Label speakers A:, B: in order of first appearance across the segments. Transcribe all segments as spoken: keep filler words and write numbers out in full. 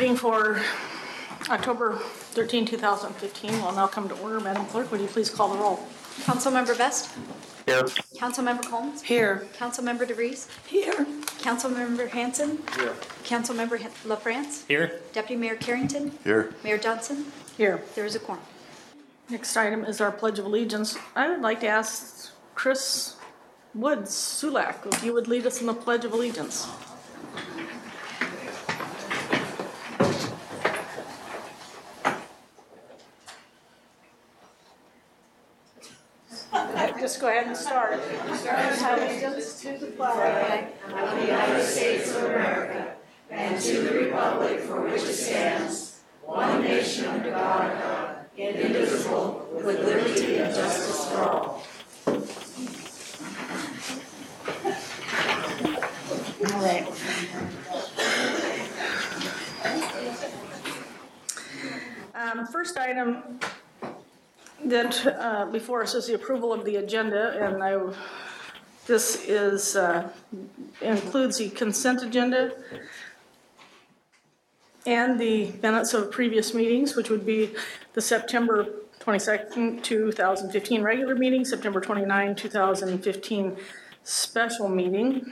A: meeting for October thirteenth, two thousand fifteen will now come to order. Madam Clerk, would you please call the roll?
B: Councilmember Best?
C: Here.
B: Councilmember Combs?
D: Here.
B: Councilmember DeVries?
D: Here.
B: Councilmember Hanson?
C: Here.
B: Councilmember LaFrance?
C: Here.
B: Deputy Mayor Carrington?
C: Here.
B: Mayor Johnson?
A: Here.
B: There is a quorum.
A: Next item is our Pledge of Allegiance. I would like to ask Chris Woods Sulak if you would lead us in the Pledge of Allegiance. Just go ahead and start. Allegiance to the flag
E: of the United States of America and to the republic for which it stands, one nation under God, indivisible, with liberty and justice for all.
A: All right. Um, first item that uh, before us is the approval of the agenda, and I, this is uh, includes the consent agenda and the minutes of previous meetings, which would be the September twenty-second, two thousand fifteen regular meeting, September twenty-ninth, two thousand fifteen special meeting.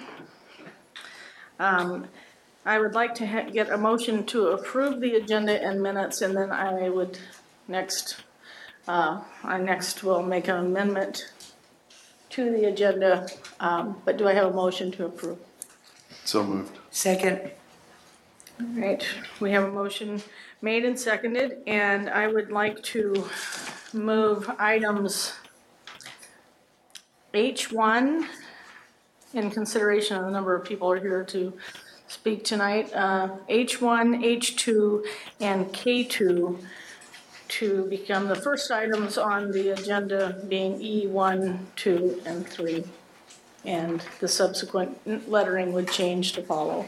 A: Um, I would like to ha- get a motion to approve the agenda and minutes, and then I would next, uh, I next will make an amendment to the agenda. Um, but do I have a motion to approve?
C: So moved.
D: Second.
A: All right, we have a motion made and seconded, and I would like to move items H one in consideration of the number of people are here to speak tonight. Uh, H one, H two, and K two to become the first items on the agenda, being E one, two, and three. And the subsequent lettering would change to follow.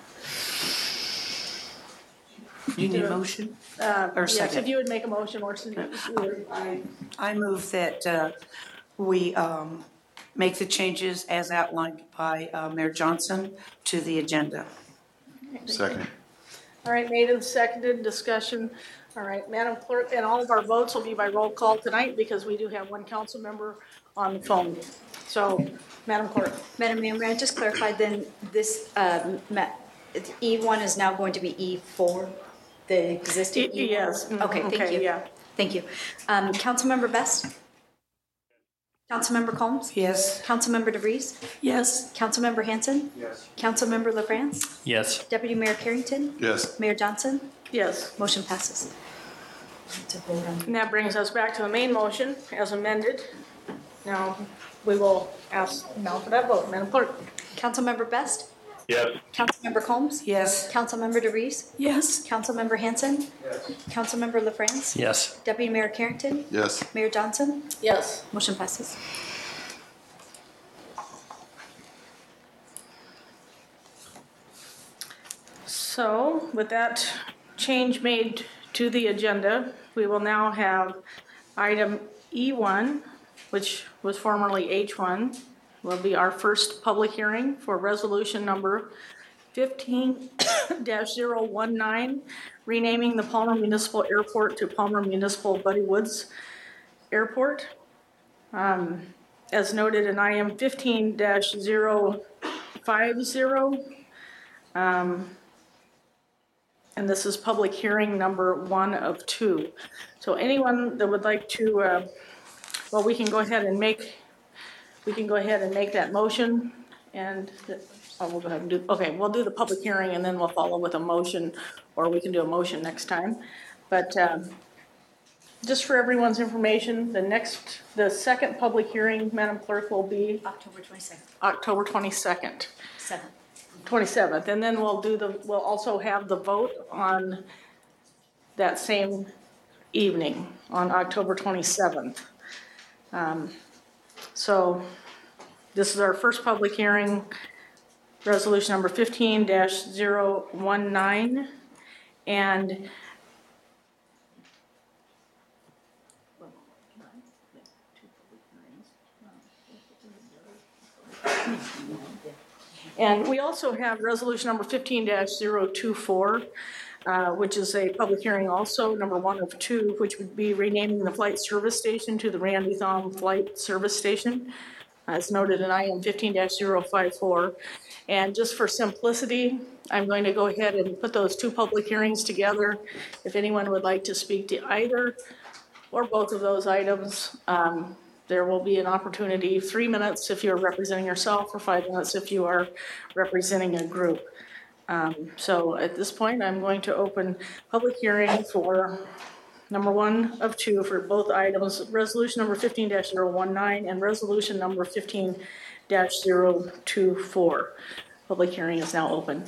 D: You need a motion?
A: Uh,
D: Or
A: yes,
D: second.
A: if you would make a motion, or
D: I, I move that uh, we um, make the changes as outlined by uh, Mayor Johnson to the agenda.
C: Second.
A: All right, made and seconded, discussion. All right, Madam Clerk, and all of our votes will be by roll call tonight because we do have one council member on the phone. So, Madam Clerk.
B: Madam Mayor, may I just clarify then, this, um, ma- E one is now going to be E four, the existing E one?
A: Yes. mm,
B: Okay, thank
A: okay,
B: you.
A: yeah.
B: Thank you. Um, Councilmember Best? Councilmember Combs?
D: Yes.
B: Councilmember DeVries?
D: Yes.
B: Councilmember Hanson?
C: Yes.
B: Councilmember LaFrance?
C: Yes.
B: Deputy Mayor Carrington?
C: Yes.
B: Mayor Johnson?
A: Yes.
B: Motion passes. To vote on.
A: And that brings us back to the main motion as amended. Now, we will ask now for that vote. Madam Clerk.
B: Councilmember Best?
C: Yes.
B: Councilmember Combs?
D: Yes.
B: Councilmember DeVries?
D: Yes.
B: Councilmember Hanson?
C: Yes.
B: Councilmember LaFrance?
C: Yes.
B: Deputy Mayor Carrington?
C: Yes.
B: Mayor Johnson?
A: Yes.
B: Motion passes.
A: So, with that change made to the agenda, we will now have item E one, which was formerly H one, will be our first public hearing for resolution number fifteen dash zero one nine, renaming the Palmer Municipal Airport to Palmer Municipal Buddy Woods Airport. Um, as noted in I M fifteen dash zero five zero, um, and this is public hearing number one of two. So anyone that would like to, uh, well, we can go ahead and make, we can go ahead and make that motion, and oh, we'll go ahead and do, okay, we'll do the public hearing and then we'll follow with a motion, or we can do a motion next time. But um, just for everyone's information, the next, the second public hearing, Madam Clerk, will be
B: October twenty-second.
A: October twenty-second.
B: Seven.
A: twenty-seventh, and then we'll do the, we'll also have the vote on that same evening, on October twenty-seventh. Um, so, this is our first public hearing, resolution number fifteen dash zero one nine, and And we also have resolution number fifteen dash zero two four, uh, which is a public hearing also, number one of two, which would be renaming the flight service station to the Randy Thom Flight Service Station, as noted in I M fifteen dash zero five four. And just for simplicity, I'm going to go ahead and put those two public hearings together. If anyone would like to speak to either or both of those items, um, there will be an opportunity, three minutes if you're representing yourself, or five minutes if you are representing a group. Um, so at this point, I'm going to open public hearing for number one of two for both items, resolution number fifteen dash zero one nine and resolution number fifteen dash zero two four. Public hearing is now open.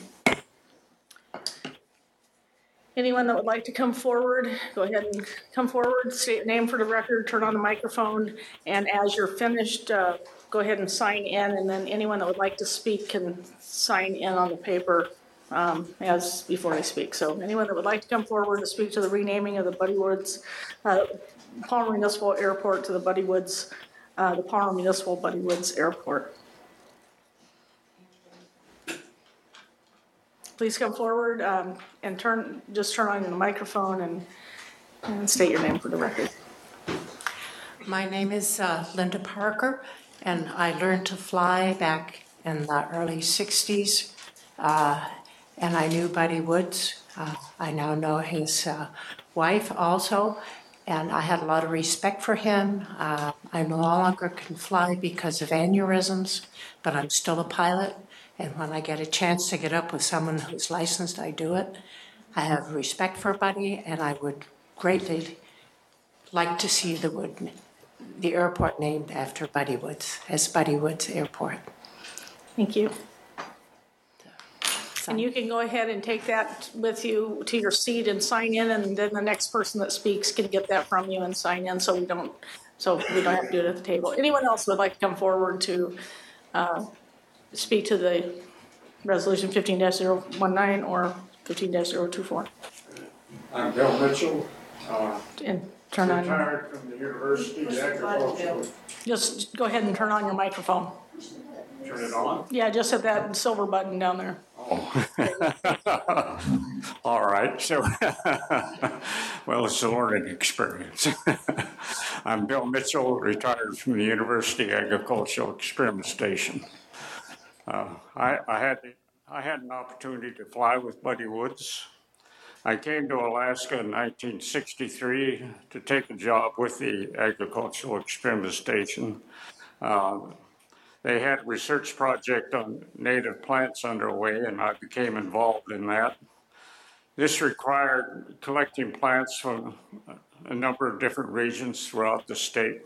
A: Anyone that would like to come forward, go ahead and come forward, state your name for the record, turn on the microphone, and as you're finished, uh, go ahead and sign in, and then anyone that would like to speak can sign in on the paper um, as before they speak. So anyone that would like to come forward to speak to the renaming of the Buddy Woods, uh, Palmer Municipal Airport to the Buddy Woods, uh, the Palmer Municipal Buddy Woods Airport. Please come forward um, and turn, just turn on the microphone and, and state your name for the record.
F: My name is uh, Linda Parker, and I learned to fly back in the early sixties, uh, and I knew Buddy Woods. Uh, I now know his uh, wife also, and I had a lot of respect for him. Uh, I no longer can fly because of aneurysms, but I'm still a pilot. And when I get a chance to get up with someone who's licensed, I do it. I have respect for Buddy, and I would greatly like to see the wood, the airport named after Buddy Woods, as Buddy Woods Airport.
A: Thank you.
F: So,
A: And you can go ahead and take that with you to your seat and sign in, and then the next person that speaks can get that from you and sign in, so we don't, so we don't have to do it at the table. Anyone else would like to come forward to uh, speak to the resolution fifteen dash zero one nine or fifteen dash zero two four?
G: I'm Bill Mitchell, uh,
A: And turn on,
G: retired from the University of Agriculture.
A: just go ahead and turn on your microphone.
G: Turn it on?
A: Yeah, just hit that silver button down there.
G: All right, so, well, it's a learning experience. I'm Bill Mitchell, retired from the University Agricultural Experiment Station. Uh, I, I had I had an opportunity to fly with Buddy Woods. I came to Alaska in nineteen sixty-three to take a job with the Agricultural Experiment Station. Uh, they had a research project on native plants underway, and I became involved in that. This required collecting plants from a number of different regions throughout the state.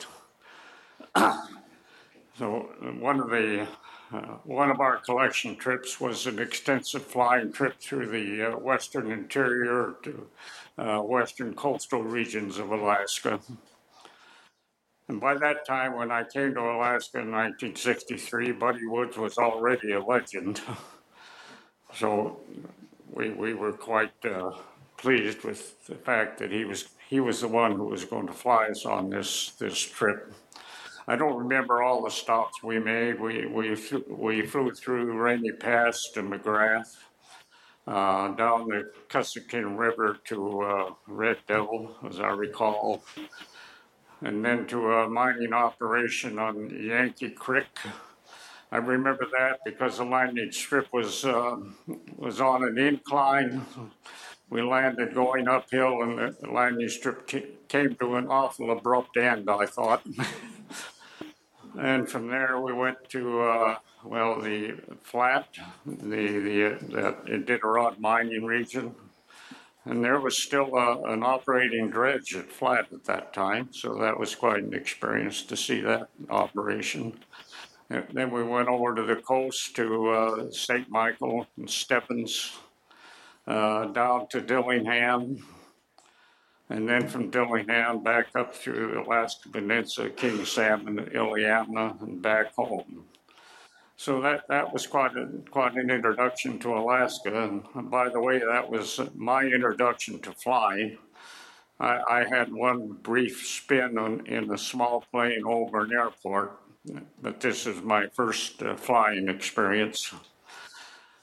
G: So one of the Uh, one of our collection trips was an extensive flying trip through the uh, western interior to uh, western coastal regions of Alaska. And by that time, when I came to Alaska in nineteen sixty-three, Buddy Woods was already a legend. So we, we were quite uh, pleased with the fact that he was, he was the one who was going to fly us on this, this trip. I don't remember all the stops we made. We we flew, we flew through Rainy Pass to McGrath, uh, down the Cussakin River to uh, Red Devil, as I recall, and then to a mining operation on Yankee Creek. I remember that because the landing strip was uh, was on an incline. We landed going uphill, and the landing strip came to an awful abrupt end, I thought. And from there, we went to, uh, well, the flat, the, the, the Iditarod mining region. And there was still a, an operating dredge at flat at that time. So that was quite an experience to see that operation. And then we went over to the coast to uh, Saint Michael and Stebbins, uh, down to Dillingham. And then from Dillingham back up through the Alaska Peninsula, King Salmon, Iliamna, and back home. So that, that was quite, a, quite an introduction to Alaska. And by the way, that was my introduction to flying. I, I had one brief spin on, in a small plane over an airport, but this is my first uh, flying experience.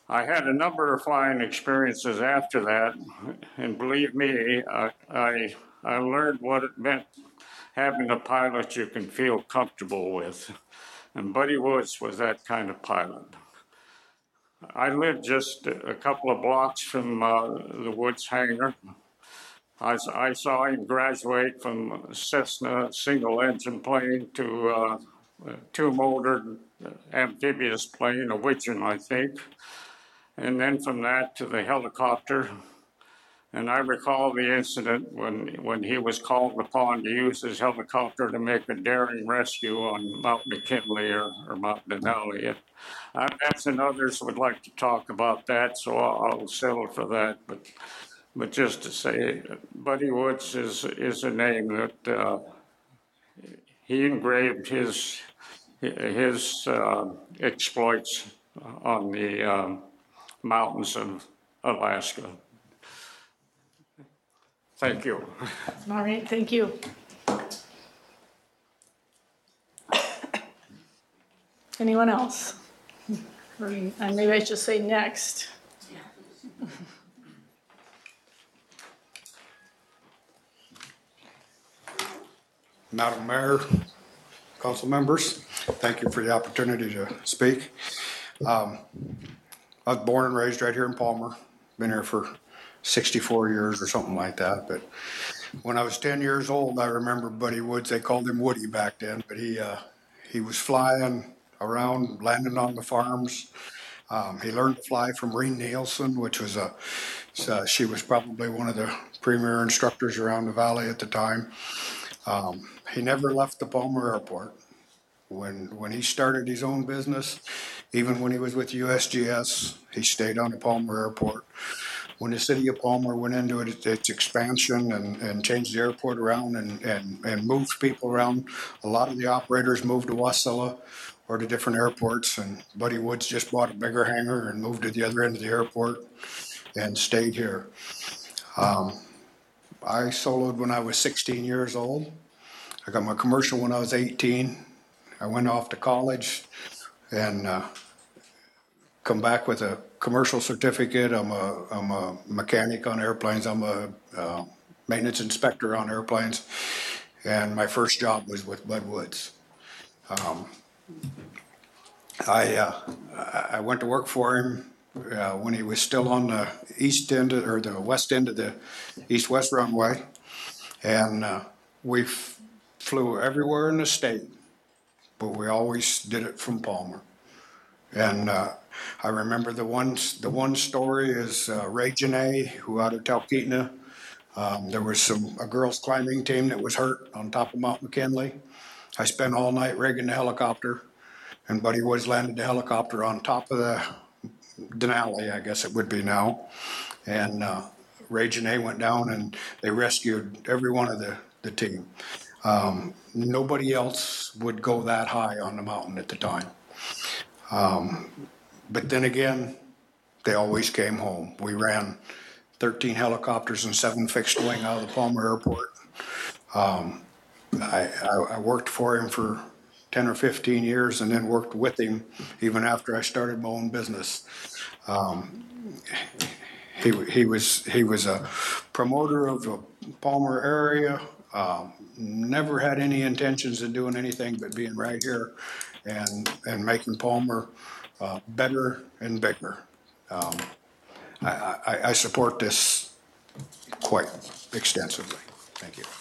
G: I had a number of flying experiences after that, and believe me, I, I, I learned what it meant having a pilot you can feel comfortable with. And Buddy Woods was that kind of pilot. I lived just a couple of blocks from uh, the Woods hangar. I, I saw him graduate from Cessna single engine plane to uh, a two-motored amphibious plane, a Widgeon, I think. And then from that to the helicopter. And I recall the incident when, when he was called upon to use his helicopter to make a daring rescue on Mount McKinley or, or Mount Denali. I imagine others would like to talk about that, so I'll, I'll settle for that. But, but just to say, Buddy Woods is, is a name that uh, he engraved his, his uh, exploits on the um, mountains of Alaska. Thank you.
A: All right, thank you. Anyone else? Or, and maybe I should say next.
H: Madam Mayor, council members, thank you for the opportunity to speak. Um, I was born and raised right here in Palmer. Been here for sixty-four years or something like that. But when I was ten years old, I remember Buddy Woods. They called him Woody back then, but he uh, he was flying around, landing on the farms. Um, he learned to fly from Reen Nielsen, which was a uh, she was probably one of the premier instructors around the valley at the time. Um, he never left the Palmer Airport. When when he started his own business, even when he was with U S G S, he stayed on the Palmer Airport. When the city of Palmer went into it, its expansion and, and changed the airport around and, and, and moved people around, a lot of the operators moved to Wasilla or to different airports, and Buddy Woods just bought a bigger hangar and moved to the other end of the airport and stayed here. Um, I soloed when I was sixteen years old. I got my commercial when I was eighteen. I went off to college and uh, come back with a commercial certificate. I'm a, I'm a mechanic on airplanes. I'm a uh, maintenance inspector on airplanes. And my first job was with Bud Woods. Um, I, uh, I went to work for him uh, when he was still on the east end of, or the west end of the east-west runway. And uh, we f- flew everywhere in the state, but we always did it from Palmer. And uh, I remember the one, the one story is uh, Ray Janae, who out of Talkeetna. Um, there was some a girls climbing team that was hurt on top of Mount McKinley. I spent all night rigging the helicopter, and Buddy Woods landed the helicopter on top of the Denali, I guess it would be now. And uh, Ray Janae went down and they rescued every one of the, the team. Um, nobody else would go that high on the mountain at the time. Um, but then again, they always came home. We ran thirteen helicopters and seven fixed wing out of the Palmer Airport. Um, I, I, I worked for him for ten or fifteen years and then worked with him even after I started my own business. Um, he, he was, he was a promoter of the Palmer area. Um, never had any intentions of doing anything but being right here and and making Palmer uh, better and bigger. Um, I, I, I support this quite extensively. Thank you.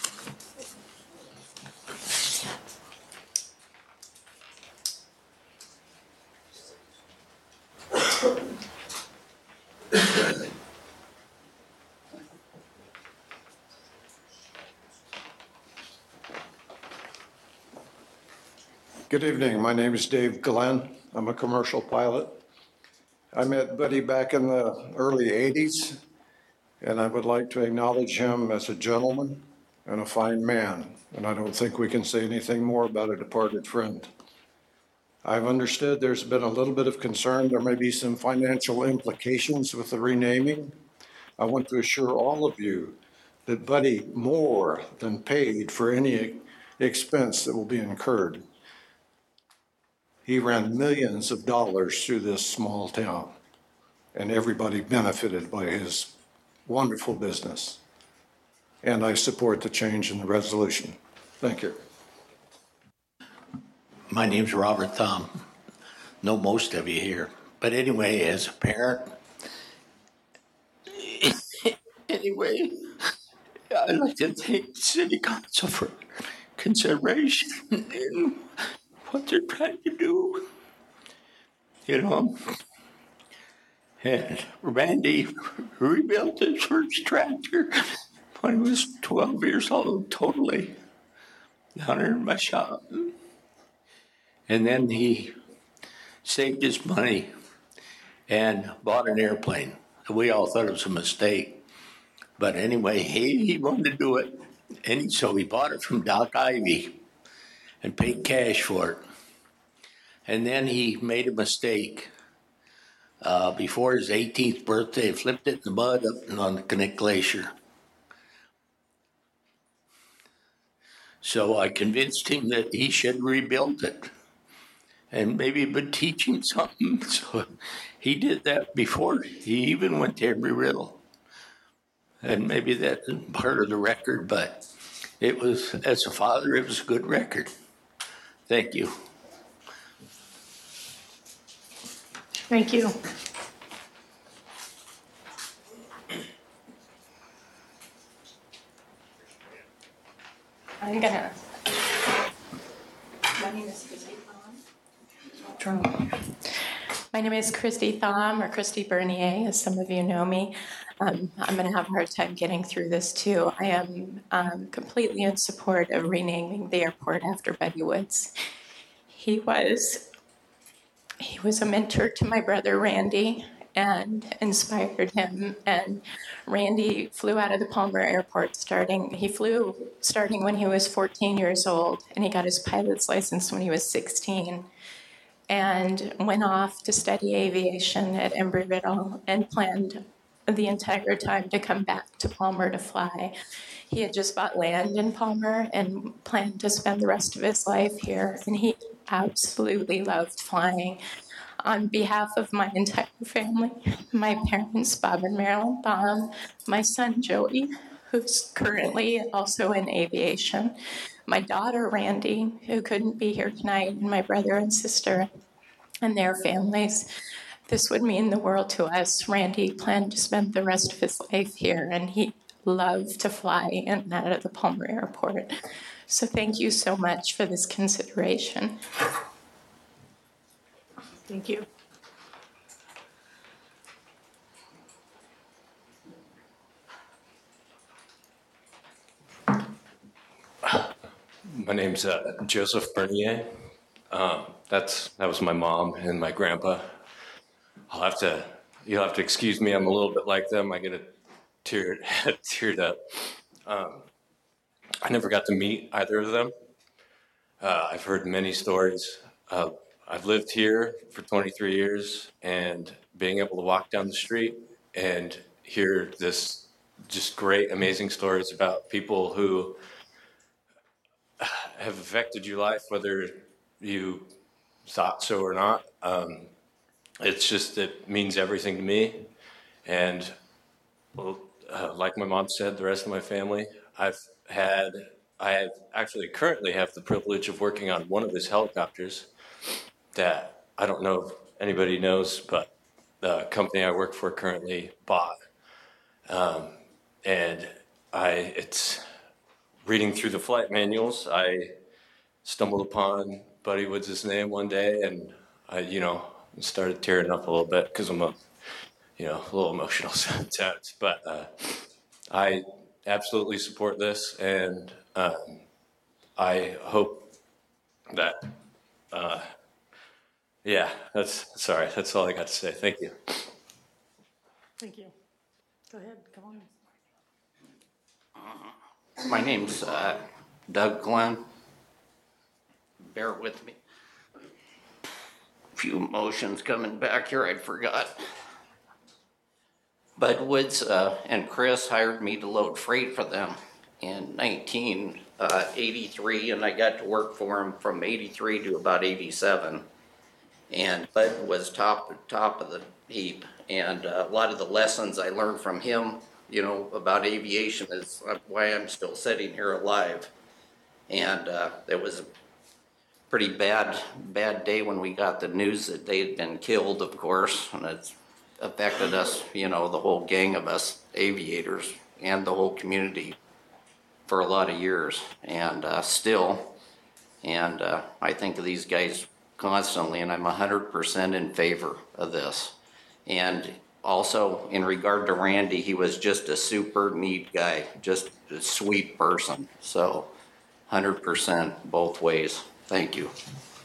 I: Good evening. My name is Dave Glenn. I'm a commercial pilot. I met Buddy back in the early eighties, and I would like to acknowledge him as a gentleman and a fine man, and I don't think we can say anything more about a departed friend. I've understood there's been a little bit of concern. There may be some financial implications with the renaming. I want to assure all of you that Buddy more than paid for any expense that will be incurred. He ran millions of dollars through this small town. and everybody benefited by his wonderful business. And I support the change in the resolution. Thank you.
J: My name's Robert Thumb. Know most of you here. But anyway, as a parent, anyway, I'd like to thank City Council for consideration in what they're trying to do. You know, and Randy rebuilt his first tractor when he was twelve years old, totally, down in my shop. And then he saved his money and bought an airplane. We all thought it was a mistake. But anyway, he, he wanted to do it. And he, so he bought it from Doc Ivy and paid cash for it. And then he made a mistake. Uh, before his eighteenth birthday, flipped it in the mud up on the Knik Glacier. So I convinced him that he should rebuild it. And maybe it would teach him something. So he did that before he even went to Embry-Riddle. And maybe that isn't part of the record, but it was, as a father, it was a good record. Thank you.
A: Thank you.
K: I'm gonna. My name is Christy Thom. My name is Christy Thom, or Christy Bernier, as some of you know me. Um, I'm going to have a hard time getting through this too. I am um, completely in support of renaming the airport after Buddy Woods. He was he was a mentor to my brother Randy and inspired him. And Randy flew out of the Palmer Airport starting. He flew starting when he was fourteen years old, and he got his pilot's license when he was sixteen. And went off to study aviation at Embry-Riddle and planned the entire time to come back to Palmer to fly. He had just bought land in Palmer and planned to spend the rest of his life here, and he absolutely loved flying. On behalf of my entire family, my parents, Bob and Marilyn Baum, my son, Joey, who's currently also in aviation, my daughter, Randy, who couldn't be here tonight, and my brother and sister and their families. This would mean the world to us. Randy planned to spend the rest of his life here, and he loved to fly in and out of the Palmer Airport. So thank you so much for this consideration.
A: Thank you.
L: My name's uh, Joseph Bernier. Um, that's that was my mom and my grandpa. I'll have to you'll have to excuse me. I'm a little bit like them. I get a tear teared up. Um, I never got to meet either of them. Uh, I've heard many stories. Uh, I've lived here for twenty-three years, and being able to walk down the street and hear this just great, amazing stories about people who have affected your life, whether you thought so or not. Um, it's just, it means everything to me. And well, uh, like my mom said, the rest of my family, I've had, I have actually currently have the privilege of working on one of his helicopters that I don't know if anybody knows, but the company I work for currently bought. Um, and I, it's reading through the flight manuals, I stumbled upon Buddy Woods' name one day, and I, you know, started tearing up a little bit because I'm a, you know, a little emotional sometimes. But uh, I absolutely support this, and um, I hope that, uh, yeah, that's, sorry, that's all I got to say. Thank you.
A: Thank you. Go ahead, come on.
M: My name's uh, Doug Glenn. Bear with me. A few emotions coming back here I forgot. Bud Woods uh, and Chris hired me to load freight for them in nineteen eighty-three, and I got to work for them from eighty-three to about eighty-seven. And Bud was top top of the heap, And uh, a lot of the lessons I learned from him, you know, about aviation is why I'm still sitting here alive. And uh, it was a pretty bad, bad day when we got the news that they had been killed, of course, and it's affected us, you know, the whole gang of us aviators and the whole community for a lot of years, and uh, still. And uh, I think of these guys constantly, and I'm one hundred percent in favor of this. And also, in regard to Randy, he was just a super neat guy, just a sweet person. So, one hundred percent both ways. Thank you.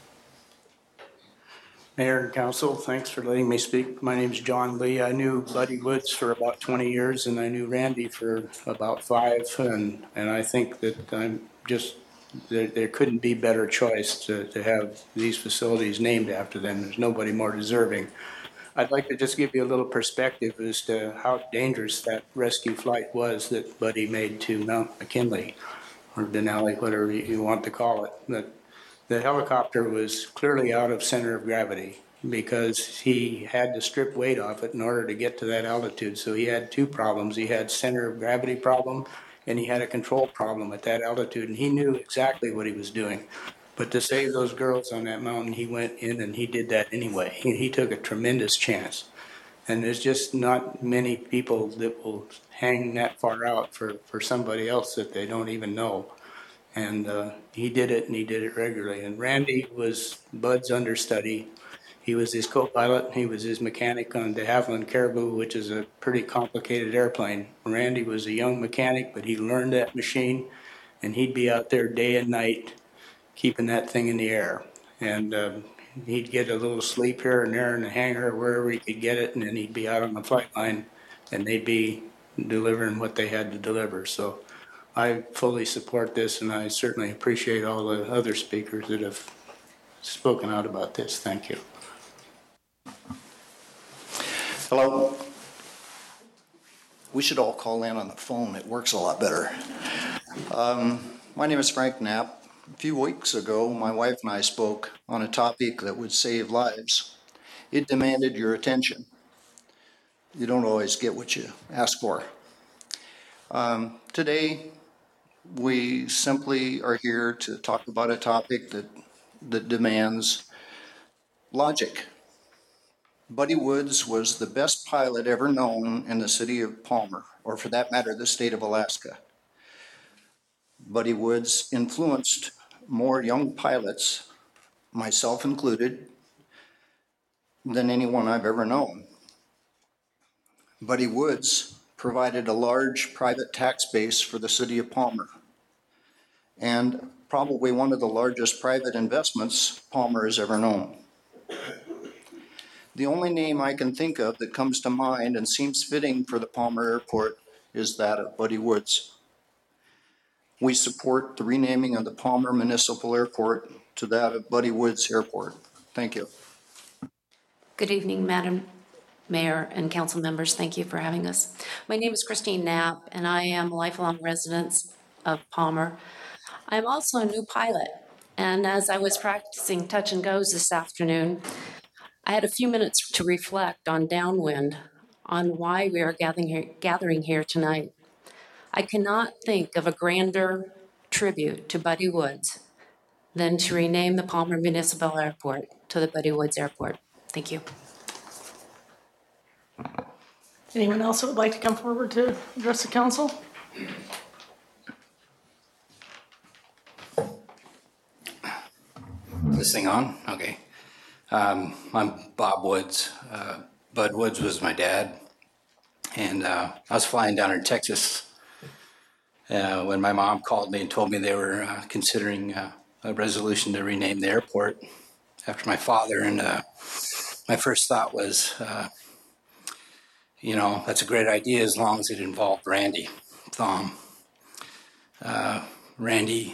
N: Mayor and council, thanks for letting me speak. My name is John Lee. I knew Buddy Woods for about twenty years, and I knew Randy for about five. And, and I think that I'm just, there, there couldn't be better choice to, to have these facilities named after them. There's nobody more deserving. I'd like to just give you a little perspective as to how dangerous that rescue flight was that Buddy made to Mount McKinley, or Denali, whatever you want to call it. But the helicopter was clearly out of center of gravity because he had to strip weight off it in order to get to that altitude. So he had two problems. He had center of gravity problem, and he had a control problem at that altitude, and he knew exactly what he was doing. But to save those girls on that mountain, he went in and he did that anyway. He, he took a tremendous chance. And there's just not many people that will hang that far out for, for somebody else that they don't even know. And uh, he did it, and he did it regularly. And Randy was Bud's understudy. He was his co-pilot. He was his mechanic on de Havilland Caribou, which is a pretty complicated airplane. Randy was a young mechanic, but he learned that machine, and he'd be out there day and night keeping that thing in the air. And uh, he'd get a little sleep here and there in the hangar, wherever he could get it, and then he'd be out on the flight line, and they'd be delivering what they had to deliver. So I fully support this, and I certainly appreciate all the other speakers that have spoken out about this. Thank you.
O: Hello. We should all call in on the phone. It works a lot better. Um, my name is Frank Knapp. A few weeks ago, my wife and I spoke on a topic that would save lives. It demanded your attention. You don't always get what you ask for. Um, today, we simply are here to talk about a topic that, that demands logic. Buddy Woods was the best pilot ever known in the city of Palmer, or for that matter, the state of Alaska. Buddy Woods influenced more young pilots, myself included, than anyone I've ever known. Buddy Woods provided a large private tax base for the city of Palmer, and probably one of the largest private investments Palmer has ever known. The only name I can think of that comes to mind and seems fitting for the Palmer Airport is that of Buddy Woods. We support the renaming of the Palmer Municipal Airport to that of Buddy Woods Airport. Thank you.
P: Good evening, Madam Mayor and council members. Thank you for having us. My name is Christine Knapp, and I am a lifelong resident of Palmer. I'm also a new pilot, and as I was practicing touch and goes this afternoon, I had a few minutes to reflect on downwind, on why we are gathering here, gathering here tonight. I cannot think of a grander tribute to Buddy Woods than to rename the Palmer Municipal Airport to the Buddy Woods Airport. Thank you.
A: Anyone else that would like to come forward to address the council?
Q: This thing on? Okay. Um, I'm Bob Woods. Uh, Bud Woods was my dad. And uh, I was flying down in Texas uh, when my mom called me and told me they were uh, considering uh, a resolution to rename the airport after my father. And uh, my first thought was, uh, you know, that's a great idea as long as it involved Randy Thom. Uh, Randy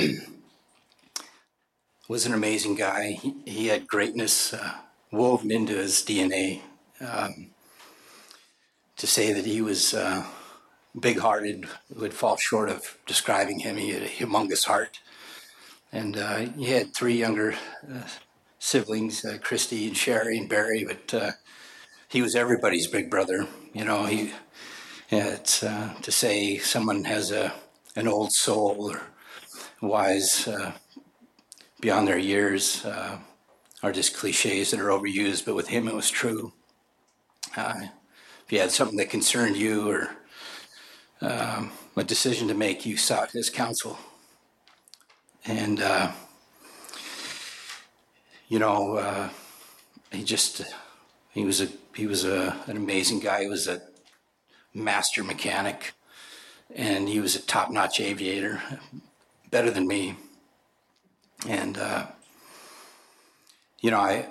Q: was an amazing guy. He, he had greatness uh, woven into his D N A. Um, to say that he was uh, big-hearted would fall short of describing him. He had a humongous heart. And uh, he had three younger uh, siblings, uh, Christy and Sherry and Barry, but uh, he he was everybody's big brother. You know, he, yeah, it's, uh, to say someone has a, an old soul or wise uh, beyond their years uh, are just cliches that are overused, but with him it was true. Uh, if you had something that concerned you or um, a decision to make, you sought his counsel. And, uh, you know, uh, he just, he was a, he was a, an amazing guy. He was a master mechanic, and he was a top-notch aviator, better than me. And, uh, you know, I,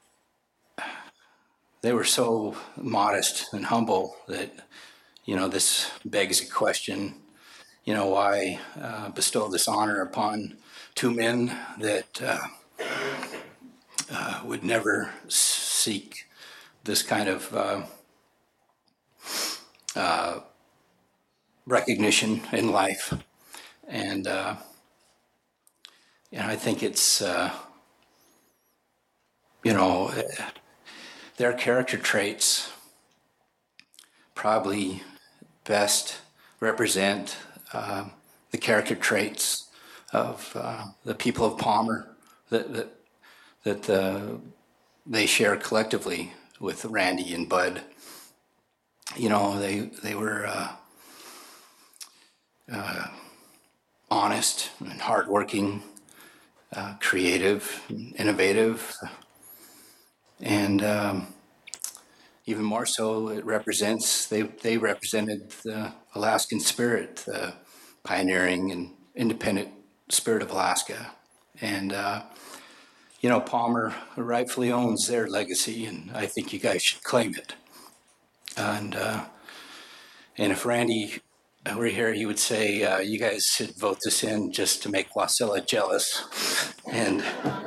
Q: they were so modest and humble that, you know, this begs a question, you know, why uh, bestow this honor upon two men that uh, uh, would never seek this kind of uh, uh, recognition in life. And, uh, and I think it's, uh, you know, their character traits probably best represent uh, the character traits of uh, the people of Palmer that that, that uh, they share collectively with Randy and Bud. You know, they they were uh, uh, honest and hardworking, uh, creative, and innovative, and um, even more so, it represents they they represented the Alaskan spirit, the pioneering and independent spirit of Alaska, and uh, you know, Palmer rightfully owns their legacy, and I think you guys should claim it. And uh, and if Randy were here, he would say, uh, you guys should vote this in just to make Wasilla jealous. And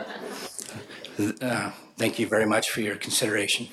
Q: uh, thank you very much for your consideration.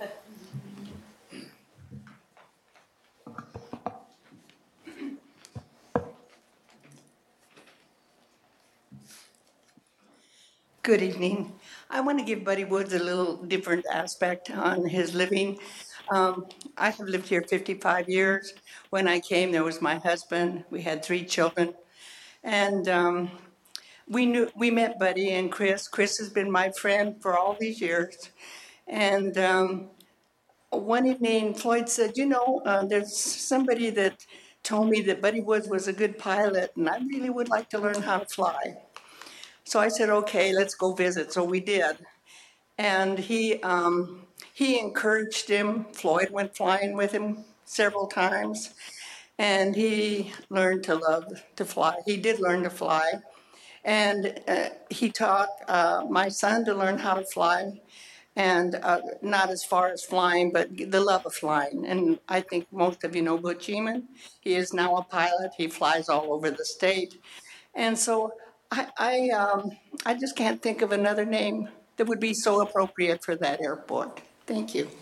R: Good evening. I want to give Buddy Woods a little different aspect on his living. Um, I have lived here fifty-five years. When I came, there was my husband. We had three children. And um, we knew we met Buddy and Chris. Chris has been my friend for all these years. And um, one evening, Floyd said, you know, uh, there's somebody that told me that Buddy Woods was a good pilot, and I really would like to learn how to fly. So I said, okay, let's go visit. So we did. And he um, he encouraged him. Floyd went flying with him several times. And he learned to love to fly. He did learn to fly. And uh, he taught uh, my son to learn how to fly. And uh, not as far as flying, but the love of flying. And I think most of you know Butch Eamon. He is now a pilot. He flies all over the state. And so I, I, um, I just can't think of another name that would be so appropriate for that airport. Thank you.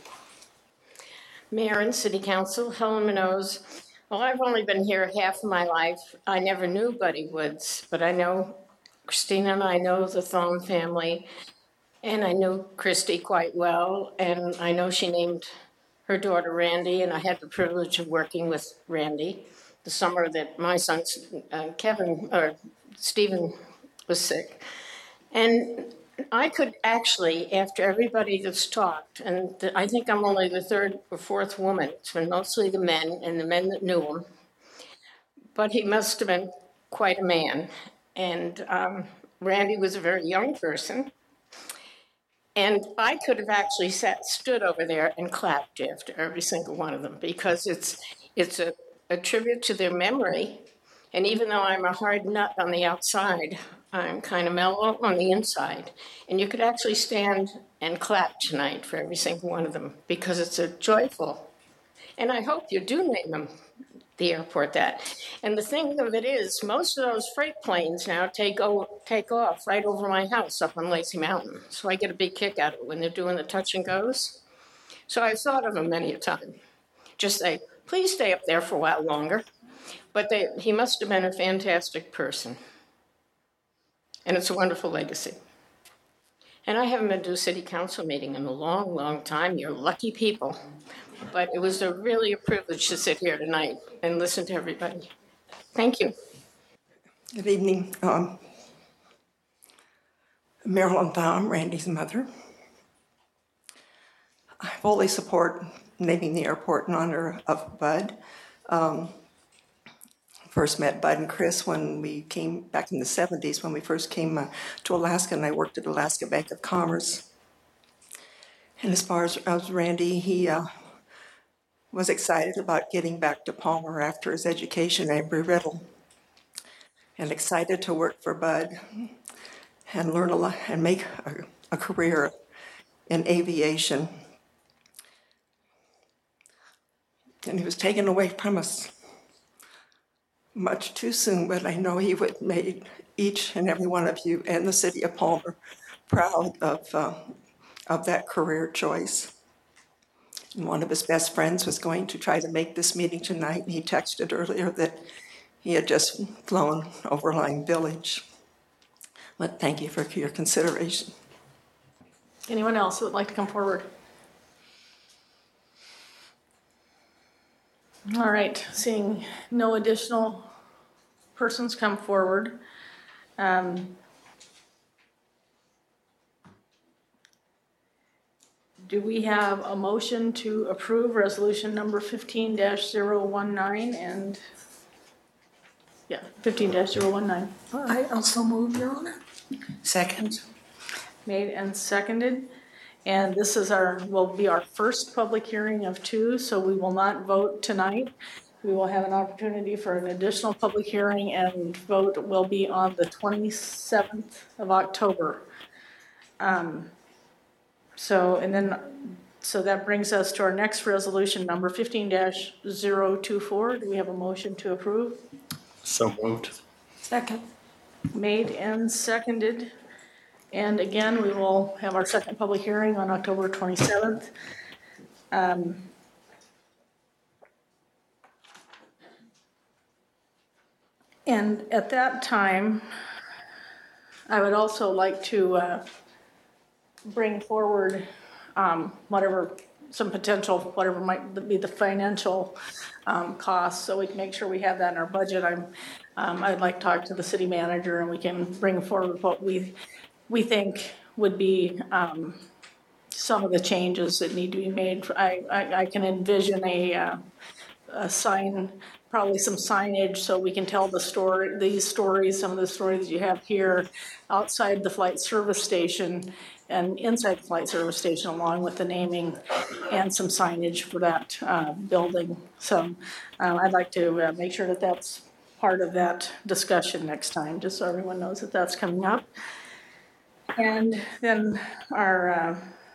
S: Mayor and City Council, Helen Minoz. Well, I've only been here half of my life. I never knew Buddy Woods, but I know Christina and I know the Thom family, and I knew Christy quite well, and I know she named her daughter Randy, and I had the privilege of working with Randy the summer that my son, uh, Kevin, or Stephen was sick. And I could actually, after everybody that's talked, and the, I think I'm only the third or fourth woman, it's been mostly the men and the men that knew him, but he must have been quite a man. And um, Randy was a very young person. And I could have actually sat, stood over there and clapped after every single one of them, because it's, it's a, a tribute to their memory. And even though I'm a hard nut on the outside, I'm kind of mellow on the inside. And you could actually stand and clap tonight for every single one of them, because it's a joyful. And I hope you do name them the airport that. And the thing of it is, most of those freight planes now take, go, take off right over my house up on Lazy Mountain. So I get a big kick out of it when they're doing the touch and goes. So I've thought of them many a time. Just say, please stay up there for a while longer. But they, he must have been a fantastic person. And it's a wonderful legacy. And I haven't been to a city council meeting in a long, long time. You're lucky people. But it was a really a privilege to sit here tonight and listen to everybody. Thank you.
T: Good evening. Um, Marilyn Thom, Randy's mother. I fully support naming the airport in honor of Bud. Um, first met Bud and Chris when we came back in the seventies, when we first came uh, to Alaska, and I worked at Alaska Bank of Commerce. And as far as, as Randy, he uh, was excited about getting back to Palmer after his education at Embry-Riddle, and excited to work for Bud and learn a lot and make a, a career in aviation. And he was taken away from us much too soon, but I know he would have made each and every one of you and the city of Palmer proud of, uh, of that career choice. And one of his best friends was going to try to make this meeting tonight, and he texted earlier that he had just flown over Lime Village. But thank you for your consideration.
A: Anyone else who would like to come forward? All right, seeing no additional persons come forward. Um, do we have a motion to approve resolution number fifteen dash zero one nine and, yeah, fifteen dash zero one nine?
D: I also move, Your Honor. Second.
A: Made and seconded. And this is our, will be our first public hearing of two, so we will not vote tonight. We will have an opportunity for an additional public hearing, and vote will be on the twenty-seventh of October. Um, so, and then, so that brings us to our next resolution, number fifteen dash zero two four. Do we have a motion to approve?
C: So moved.
A: Second. Made and seconded. And again, we will have our second public hearing on October twenty-seventh. Um, and at that time, I would also like to uh, bring forward um, whatever, some potential, whatever might be the financial um, costs, so we can make sure we have that in our budget. I'm, um, I'd like to talk to the city manager, and we can bring forward what we we think would be um, some of the changes that need to be made. I, I, I can envision a, uh, a sign, probably some signage, so we can tell the story, these stories, some of the stories you have here outside the flight service station and inside the flight service station, along with the naming and some signage for that uh, building. So uh, I'd like to uh, make sure that that's part of that discussion next time, just so everyone knows that that's coming up. And then our uh,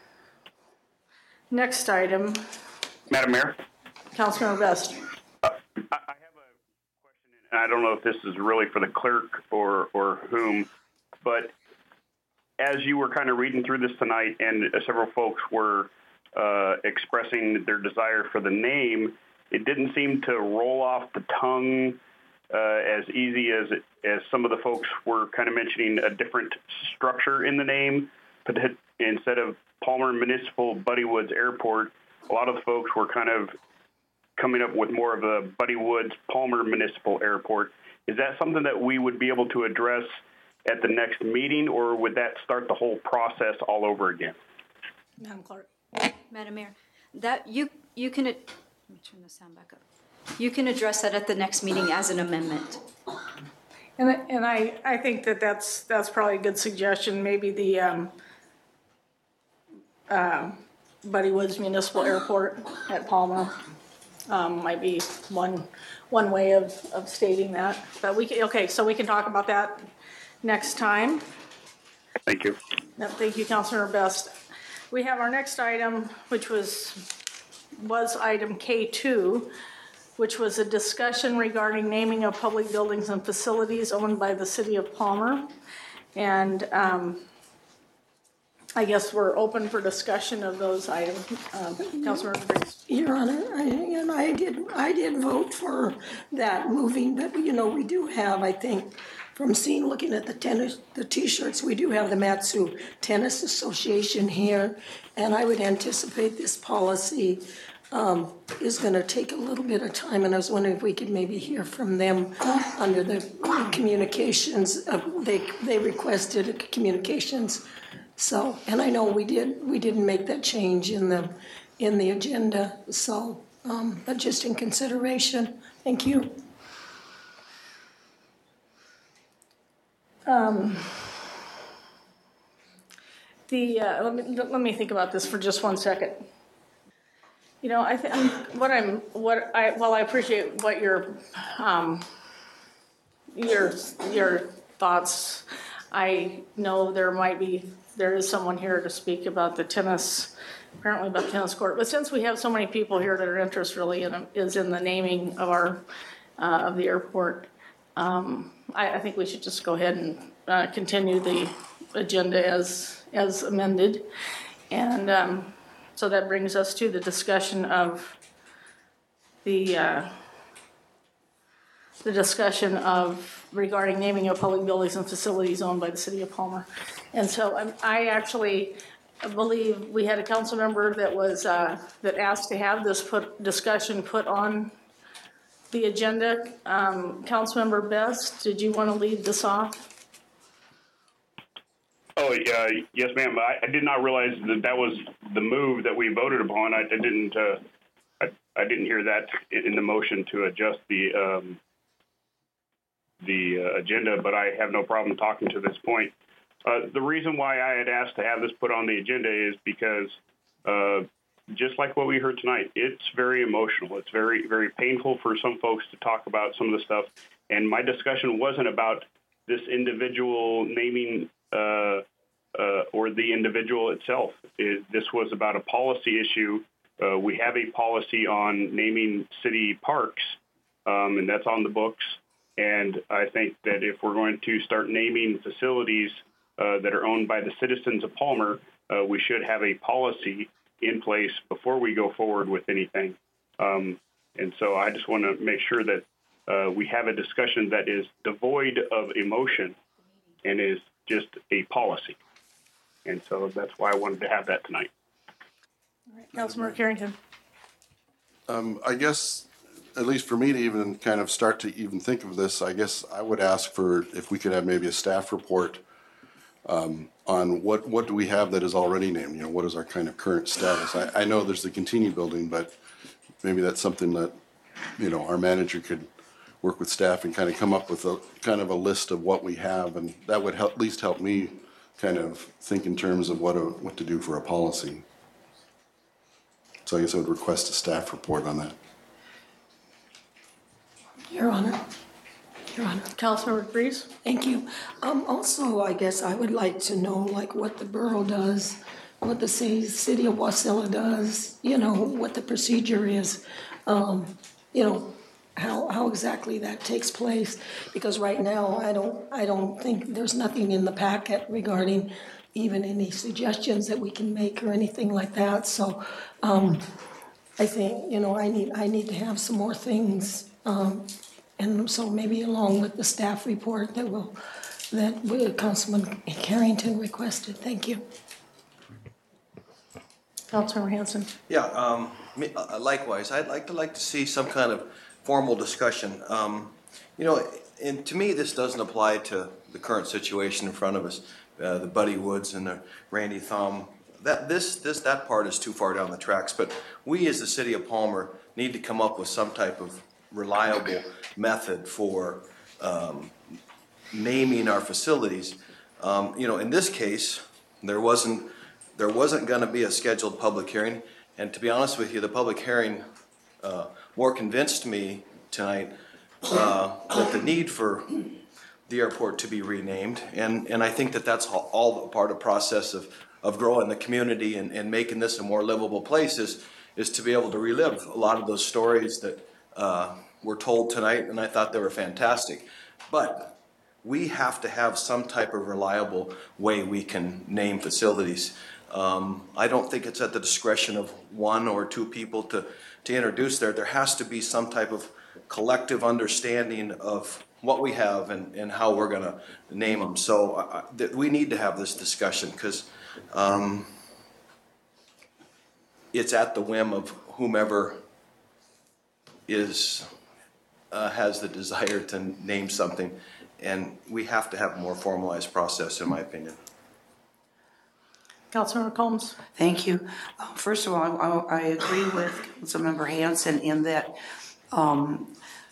A: next item.
U: Madam Mayor?
A: Councilmember Best.
U: Uh, I have a question, and I don't know if this is really for the clerk or, or whom, but as you were kind of reading through this tonight, and several folks were uh, expressing their desire for the name, it didn't seem to roll off the tongue Uh, as easy as it, as some of the folks were kind of mentioning a different structure in the name. But instead of Palmer Municipal Buddy Woods Airport, a lot of the folks were kind of coming up with more of a Buddy Woods Palmer Municipal Airport. Is that something that we would be able to address at the next meeting, or would that start the whole process all over again?
A: Madam Clerk.
B: Madam Mayor, that you you can, let me turn the sound back up. You can address that at the next meeting as an amendment.
A: And, and I, I think that that's, that's probably a good suggestion. Maybe the um, uh, Buddy Woods Municipal Airport at Palmer um, might be one, one way of, of stating that. But we can, okay, so we can talk about that next time.
U: Thank you.
A: No, thank you, Councilmember Best. We have our next item, which was, was item K two, which was a discussion regarding naming of public buildings and facilities owned by the city of Palmer. And um, I guess we're open for discussion of those items. Um, Councilmember Briggs.
E: Your Honor, I, and I did, I did vote for that moving, but you know, we do have, I think, from seeing, looking at the tennis, the t-shirts, we do have the Matsu Tennis Association here, and I would anticipate this policy um, is going to take a little bit of time, and I was wondering if we could maybe hear from them under the communications. Uh, they they requested communications. So, and I know we did, we didn't make that change in the, in the agenda, so, um, but just in consideration, thank you.
A: Um, the, uh, let me, let me think about this for just one second. You know, I think, what I'm, what I, while I appreciate what your, um, your, your thoughts, I know there might be, there is someone here to speak about the tennis, apparently about the tennis court. But since we have so many people here that are interested really in, is in the naming of our, uh, of the airport, um, I, I think we should just go ahead and uh, continue the agenda as, as amended. And um, so that brings us to the discussion of the, uh, the discussion of regarding naming of public buildings and facilities owned by the city of Palmer. And so um, I actually believe we had a council member that was, uh, that asked to have this put, discussion put on the agenda. Um, Councilmember Best, did you want to lead this off?
U: Oh, uh, yes, ma'am. I, I did not realize that that was the move that we voted upon. I, I didn't, uh, I, I didn't hear that in, in the motion to adjust the, um, the uh, agenda, but I have no problem talking to this point. Uh, the reason why I had asked to have this put on the agenda is because uh, just like what we heard tonight, it's very emotional. It's very, very painful for some folks to talk about some of the stuff. And my discussion wasn't about this individual naming uh, uh, or the individual itself. It, this was about a policy issue. Uh, we have a policy on naming city parks, um, and that's on the books. And I think that if we're going to start naming facilities uh, that are owned by the citizens of Palmer, uh, we should have a policy in place before we go forward with anything. Um, and so I just want to make sure that uh, we have a discussion that is devoid of emotion and is just a policy. And so that's why I wanted to have that tonight.
A: All right, Councilmember Carrington.
C: Um, I guess, at least for me to even kind of start to even think of this, I guess I would ask for if we could have maybe a staff report um, on what, what do we have that is already named, you know, what is our kind of current status? I, I know there's the Continue building, but maybe that's something that, you know, our manager could work with staff and kind of come up with a kind of a list of what we have, and that would help, at least help me kind of think in terms of what a, what to do for a policy. So I guess I would request a staff report on that.
E: Your Honor. Your Honor.
A: Councilmember Breeze.
E: Thank you. Um, also, I guess I would like to know, like, what the borough does, what the city, city of Wasilla does, you know, what the procedure is, um, you know, how, how exactly that takes place. Because right now, I don't, I don't think there's nothing in the packet regarding even any suggestions that we can make or anything like that. So, um, I think, you know, I need, I need to have some more things, um, and so maybe along with the staff report that will, that we, Councilman Carrington requested. Thank you.
A: Councilmember Hanson.
V: Yeah, um, me- uh, likewise, I'd like to like to see some kind of formal discussion. Um, you know, and to me, this doesn't apply to the current situation in front of us, uh, the Buddy Woods and the Randy Thom. That this this that part is too far down the tracks. But we, as the city of Palmer, need to come up with some type of reliable method for um, naming our facilities. Um, you know, in this case, there wasn't there wasn't going to be a scheduled public hearing, and to be honest with you, the public hearing uh, more convinced me tonight uh, that the need for the airport to be renamed, and and I think that that's all, all part of the process of of growing the community and, and making this a more livable place is is to be able to relive a lot of those stories that uh, were told tonight, and I thought they were fantastic. But we have to have some type of reliable way we can name facilities. Um, I don't think it's at the discretion of one or two people to, to introduce there. There has to be some type of collective understanding of what we have and, and how we're gonna name them. So I, I, that we need to have this discussion because um, it's at the whim of whomever is uh, has the desire to name something, and we have to have a more formalized process, in my opinion.
A: Councilmember Combs.
D: Thank you. Uh, First of all, I, I agree with Councilmember Hanson in that um,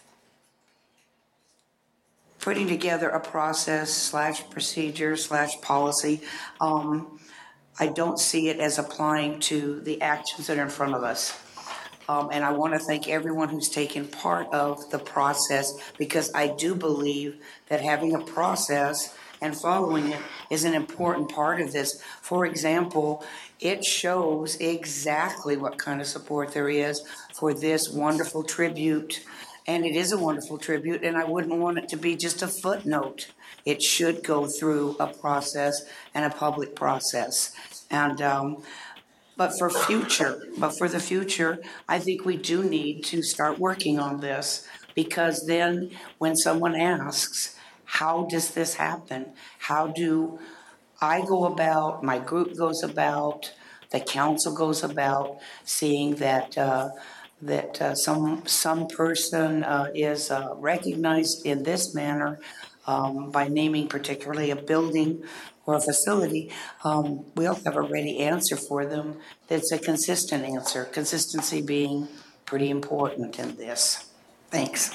D: putting together a process slash procedure slash policy, um, I don't see it as applying to the actions that are in front of us. Um, and I want to thank everyone who's taken part of the process, because I do believe that having a process and following it is an important part of this. For example, it shows exactly what kind of support there is for this wonderful tribute. And it is a wonderful tribute, and I wouldn't want it to be just a footnote. It should go through a process and a public process. And um, But for future, but for the future, I think we do need to start working on this, because then when someone asks, how does this happen? How do I go about, my group goes about, the council goes about seeing that uh, that uh, some some person uh, is uh, recognized in this manner um, by naming particularly a building or a facility, um, we'll have a ready answer for them that's a consistent answer, consistency being pretty important in this. Thanks.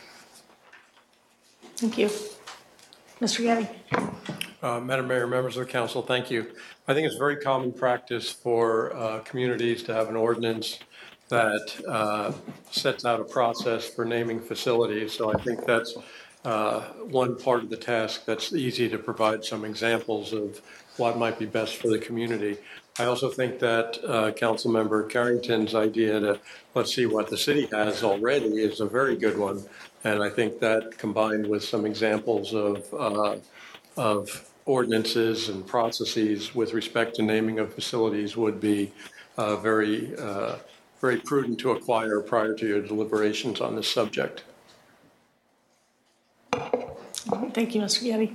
A: Thank you. Mister Getty.
F: Uh, Madam Mayor, members of the council, thank you. I think it's very common practice for uh, communities to have an ordinance that uh, sets out a process for naming facilities. So I think that's uh, one part of the task that's easy to provide some examples of what might be best for the community. I also think that uh, Councilmember Carrington's idea to let's see what the city has already is a very good one. And I think that combined with some examples of, uh, of ordinances and processes with respect to naming of facilities would be uh, very, uh, very prudent to acquire prior to your deliberations on this subject.
A: Thank you, Mister Getty.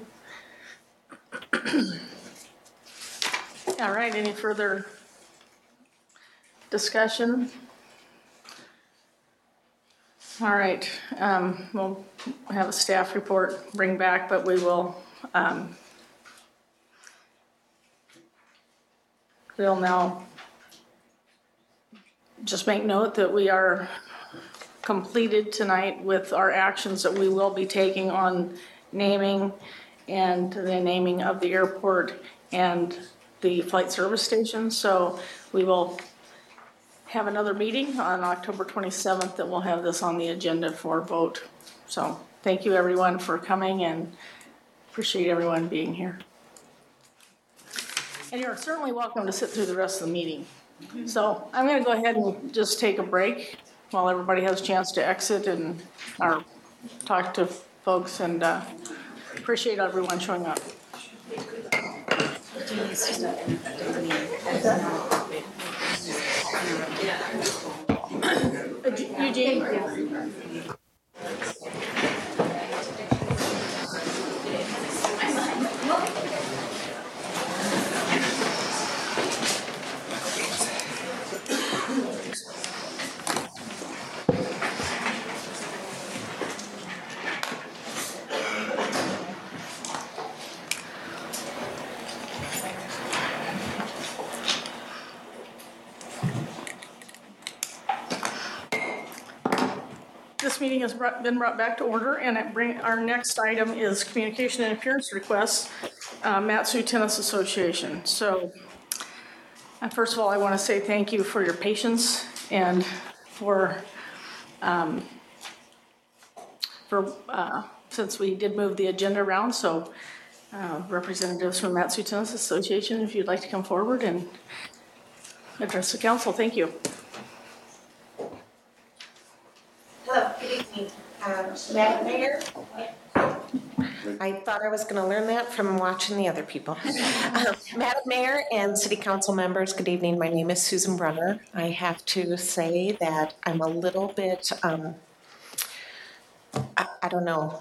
A: All right, any further discussion? All right, um, we'll have a staff report bring back, but we will um, we'll now just make note that we are completed tonight with our actions that we will be taking on naming and the naming of the airport and the flight service station. So we will have another meeting on October twenty-seventh that will have this on the agenda for vote. So thank you everyone for coming, and appreciate everyone being here. And you're certainly welcome to sit through the rest of the meeting. So I'm going to go ahead and just take a break while everybody has a chance to exit and or talk to folks, and uh, appreciate everyone showing up. Eugene? This meeting has brought, been brought back to order, and it bring, our next item is communication and appearance requests, uh, Mat-Su Tennis Association. So, uh, first of all, I want to say thank you for your patience and for, um, for uh, since we did move the agenda around. So, uh, representatives from Mat-Su Tennis Association, if you'd like to come forward and address the council, thank you.
G: Hello, good evening, um, Madam Mayor, I thought I was going to learn that from watching the other people. Uh, Madam Mayor and City Council members, good evening. My name is Susan Brunner. I have to say that I'm a little bit, um, I, I don't know,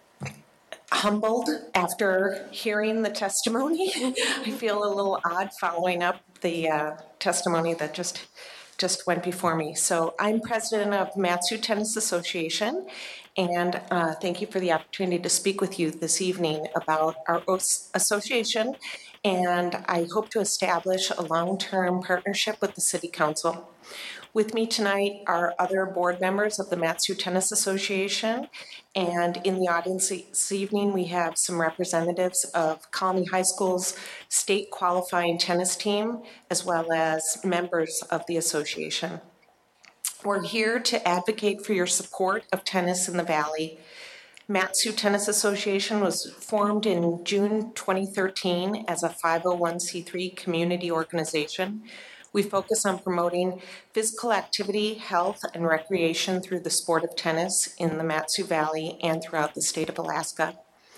G: humbled after hearing the testimony. I feel a little odd following up the uh, testimony that just just went before me. So I'm president of Mat-Su Tennis Association, and uh, thank you for the opportunity to speak with you this evening about our association, and I hope to establish a long-term partnership with the City Council. With me tonight are other board members of the Mat-Su Tennis Association, and in the audience this evening we have some representatives of Colony High School's state qualifying tennis team, as well as members of the association. We're here to advocate for your support of tennis in the Valley. Mat-Su Tennis Association was formed in June twenty thirteen as a five oh one c three community organization. We focus on promoting physical activity, health, and recreation through the sport of tennis in the Mat-Su Valley and throughout the state of Alaska.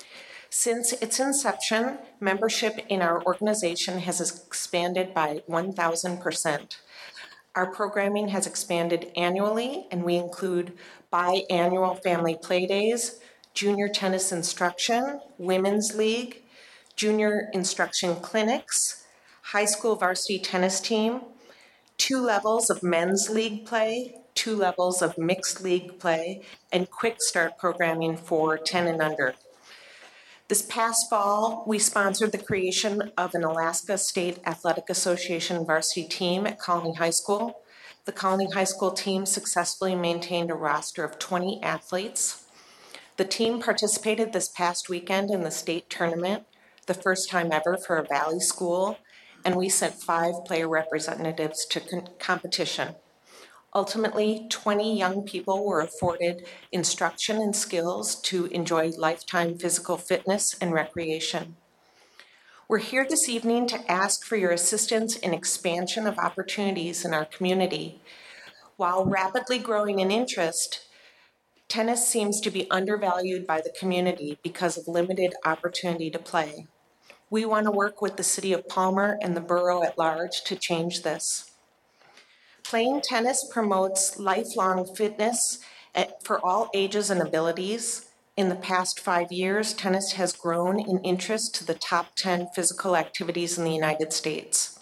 G: Since its inception, membership in our organization has expanded by one thousand percent. Our programming has expanded annually, and we include biannual family play days, junior tennis instruction, women's league, junior instruction clinics, high school varsity tennis team, two levels of men's league play, two levels of mixed league play, and quick start programming for ten and under. This past fall, we sponsored the creation of an Alaska State Athletic Association varsity team at Colony High School. The Colony High School team successfully maintained a roster of twenty athletes. The team participated this past weekend in the state tournament, the first time ever for a Valley school, and we sent five player representatives to con- competition. Ultimately, twenty young people were afforded instruction and skills to enjoy lifetime physical fitness and recreation. We're here this evening to ask for your assistance in expansion of opportunities in our community. While rapidly growing in interest, tennis seems to be undervalued by the community because of limited opportunity to play. We want to work with the City of Palmer and the borough at large to change this. Playing tennis promotes lifelong fitness for all ages and abilities. In the past five years, tennis has grown in interest to the top ten physical activities in the United States.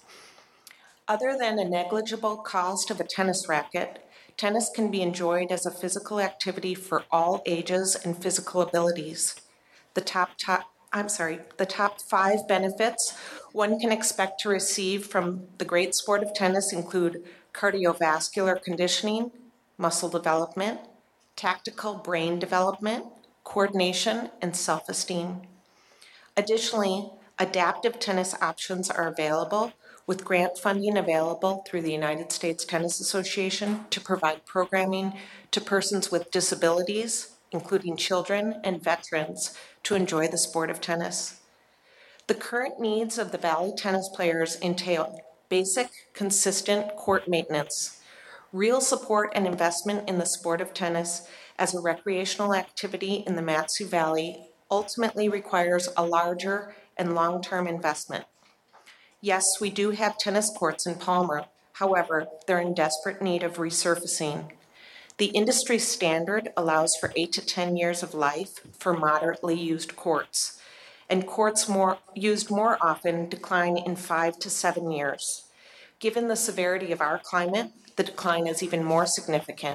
G: Other than a negligible cost of a tennis racket, tennis can be enjoyed as a physical activity for all ages and physical abilities. The top, top I'm sorry, the top five benefits one can expect to receive from the great sport of tennis include cardiovascular conditioning, muscle development, tactical brain development, coordination, and self-esteem. Additionally, adaptive tennis options are available with grant funding available through the United States Tennis Association to provide programming to persons with disabilities, including children and veterans, to enjoy the sport of tennis. The current needs of the Valley tennis players entail basic, consistent court maintenance, real support and investment in the sport of tennis as a recreational activity in the Mat-Su Valley ultimately requires a larger and long-term investment. Yes, we do have tennis courts in Palmer. However, they're in desperate need of resurfacing. The industry standard allows for eight to ten years of life for moderately used courts, and courts more, used more often decline in five to seven years. Given the severity of our climate, the decline is even more significant.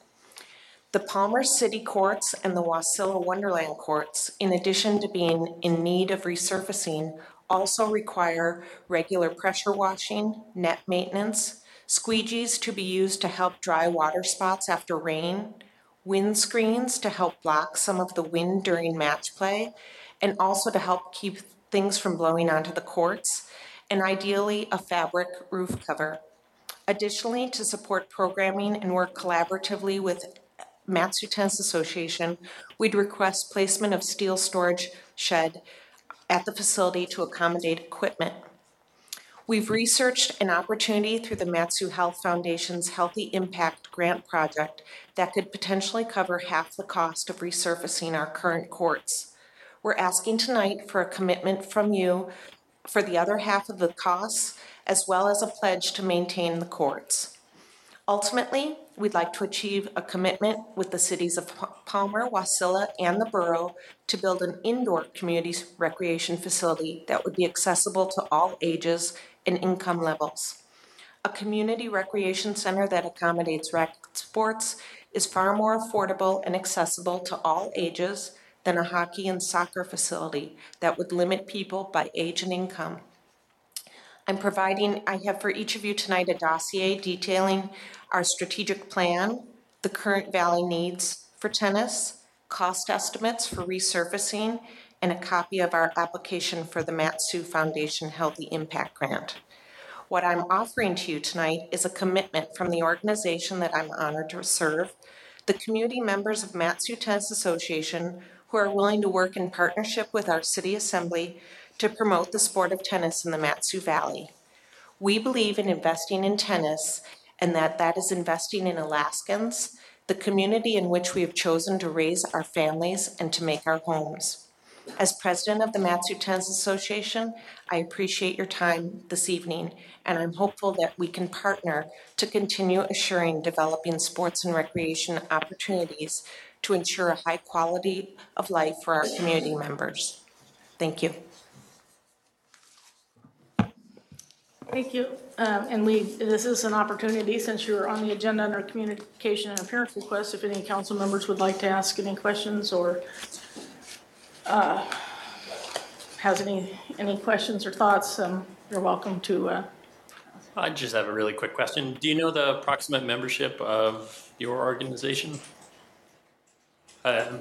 G: The Palmer City Courts and the Wasilla Wonderland Courts, in addition to being in need of resurfacing, also require regular pressure washing, net maintenance, squeegees to be used to help dry water spots after rain, wind screens to help block some of the wind during match play, and also to help keep things from blowing onto the courts, and ideally a fabric roof cover. Additionally, to support programming and work collaboratively with Mat-Su Tennis Association, we'd request placement of steel storage shed at the facility to accommodate equipment. We've researched an opportunity through the Mat-Su Health Foundation's Healthy Impact Grant Project that could potentially cover half the cost of resurfacing our current courts. We're asking tonight for a commitment from you for the other half of the costs, as well as a pledge to maintain the courts. Ultimately, we'd like to achieve a commitment with the cities of Palmer, Wasilla, and the borough to build an indoor community recreation facility that would be accessible to all ages and income levels. A community recreation center that accommodates rec sports is far more affordable and accessible to all ages than a hockey and soccer facility that would limit people by age and income. I'm providing, I have for each of you tonight a dossier detailing our strategic plan, the current Valley needs for tennis, cost estimates for resurfacing, and a copy of our application for the Mat-Su Foundation Healthy Impact Grant. What I'm offering to you tonight is a commitment from the organization that I'm honored to serve, the community members of Mat-Su Tennis Association who are willing to work in partnership with our City Assembly to promote the sport of tennis in the Mat-Su Valley. We believe in investing in tennis, and that that is investing in Alaskans, the community in which we have chosen to raise our families and to make our homes. As president of the Mat-Su Tennis Association, I appreciate your time this evening, and I'm hopeful that we can partner to continue assuring developing sports and recreation opportunities to ensure a high quality of life for our community members. Thank you.
A: Thank you. Um, and we, this is an opportunity, since you're on the agenda under communication and appearance requests, if any council members would like to ask any questions or uh, has any, any questions or thoughts, um, you're welcome to. Uh,
H: I just have a really quick question. Do you know the approximate membership of your organization? Um,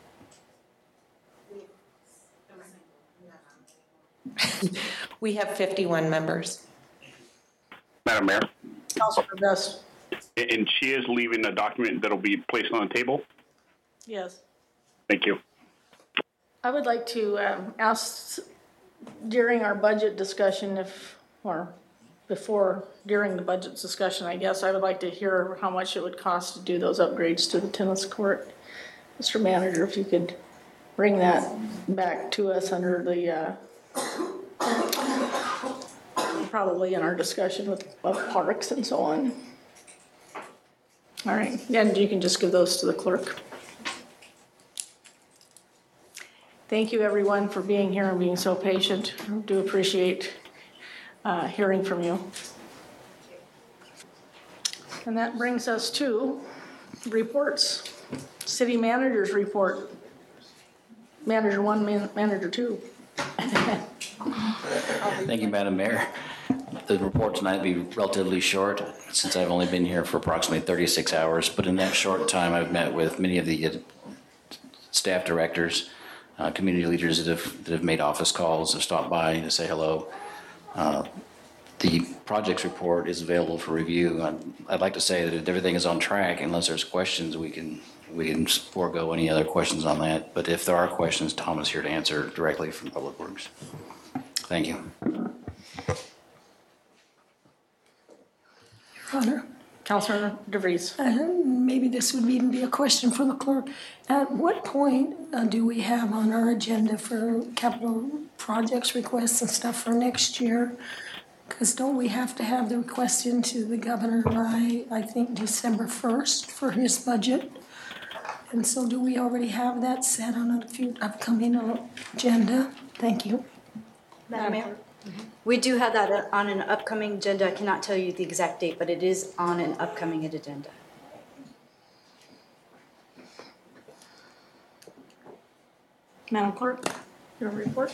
G: We have fifty-one members.
U: Madam Mayor?
A: Councilor Best.
U: And she is leaving a document that'll be placed on the table?
A: Yes.
U: Thank you.
A: I would like to um, ask during our budget discussion, if, or before, during the budget discussion, I guess, I would like to hear how much it would cost to do those upgrades to the tennis court. Mister Manager, if you could bring that back to us under the, uh, probably in our discussion with of parks and so on. All right, and you can just give those to the clerk. Thank you, everyone, for being here and being so patient. I do appreciate uh, hearing from you. And that brings us to reports. City Manager's report. Manager one, man, Manager two.
I: Thank you, Madam Mayor. The report tonight will be relatively short since I've only been here for approximately thirty-six hours, but in that short time I've met with many of the uh, staff directors, uh, community leaders that have, that have made office calls, have stopped by to say hello. Uh, the projects report is available for review. I'd, I'd like to say that everything is on track. Unless there's questions, we can we can forego any other questions on that. But if there are questions, Tom is here to answer directly from Public Works. Thank you.
E: Your Honor.
A: Councilor DeVries.
E: Uh, maybe this would even be a question for the clerk. At what point uh, do we have on our agenda for capital projects requests and stuff for next year? Because don't we have to have the request into the governor by, I think, December first for his budget? And so do we already have that set on a few upcoming agenda? Thank you.
B: Madam Mayor? We do have that on an upcoming agenda. I cannot tell you the exact date, but it is on an upcoming agenda.
A: Madam Clerk, your report.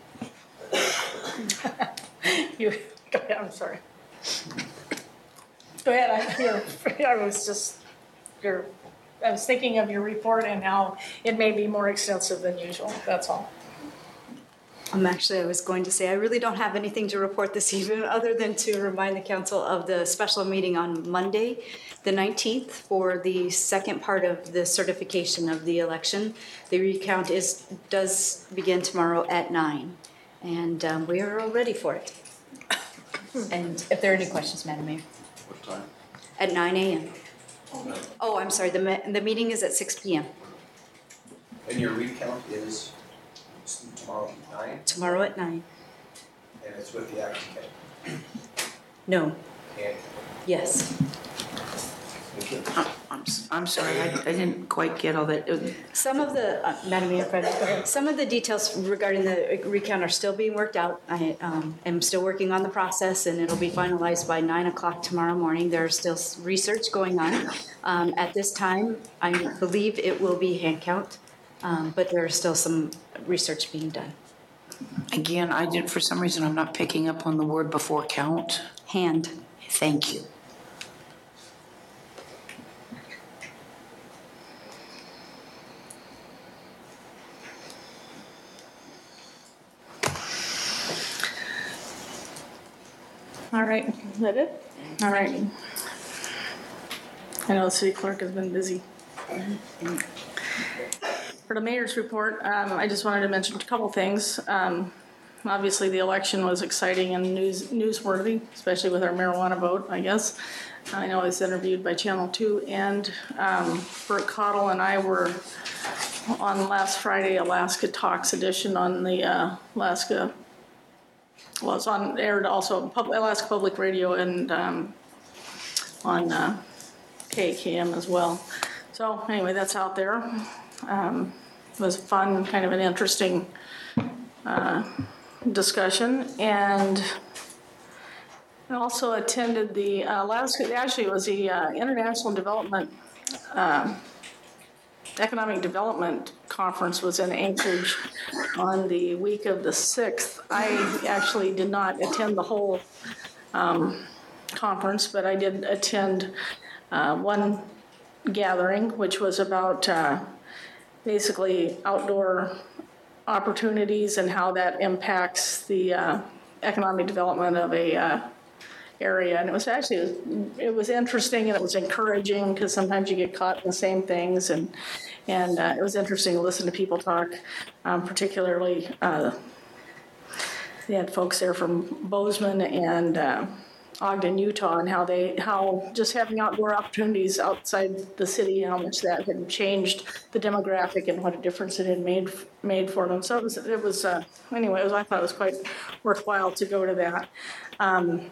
A: You, go ahead, I'm sorry. Go ahead, I'm here. I was just, your, I was thinking of your report and how it may be more extensive than usual, that's all.
B: Um, actually, I was going to say, I really don't have anything to report this evening other than to remind the council of the special meeting on Monday, the nineteenth, for the second part of the certification of the election. The recount is does begin tomorrow at nine, and um, we are all ready for it. And if there are any questions, Madam Mayor.
C: What time?
B: At nine a m Oh, I'm sorry, the, me the meeting is at six p m
V: And your recount is?
J: Tomorrow at nine,
B: tomorrow at nine.
J: and it's with the action committee.
B: No,
J: And
B: yes.
D: I'm, s- I'm sorry, I, I didn't quite get all that. Uh,
B: Some of the, uh, Madam Mayor, if I may, go ahead. Some of the details regarding the recount are still being worked out. I um, am still working on the process, and it'll be finalized by nine o'clock tomorrow morning. There's still s- research going on. Um, At this time, I believe it will be hand count, um, but there is still some research being done.
D: Again, I did, for some reason, I'm not picking up on the word before count.
B: Hand.
D: Thank you.
A: All right, is that it? All right. I know the city clerk has been busy. For the mayor's report, um, I just wanted to mention a couple things. Um, obviously, the election was exciting and news newsworthy, especially with our marijuana vote, I guess. I know I was interviewed by Channel two, and um, Bert Cottle and I were on last Friday, Alaska Talks edition on the uh, Alaska, well, it's on aired also Pub, Alaska Public Radio and um, on uh, K A K M as well. So anyway, that's out there. Um, it was fun, kind of an interesting uh, discussion, and I also attended the uh, Alaska. Actually, it was the uh, International Development. Uh, Economic Development Conference was in Anchorage on the week of the sixth. I actually did not attend the whole um, conference, but I did attend uh, one gathering, which was about uh, basically outdoor opportunities and how that impacts the uh, economic development of a uh, area. And it was actually, it was, it was interesting and it was encouraging, because sometimes you get caught in the same things, and and uh, it was interesting to listen to people talk, um, particularly uh, they had folks there from Bozeman and uh, Ogden, Utah, and how they, how just having outdoor opportunities outside the city, how much that had changed the demographic and what a difference it had made made for them. So it was, it was uh, anyway, it was, I thought it was quite worthwhile to go to that. Um,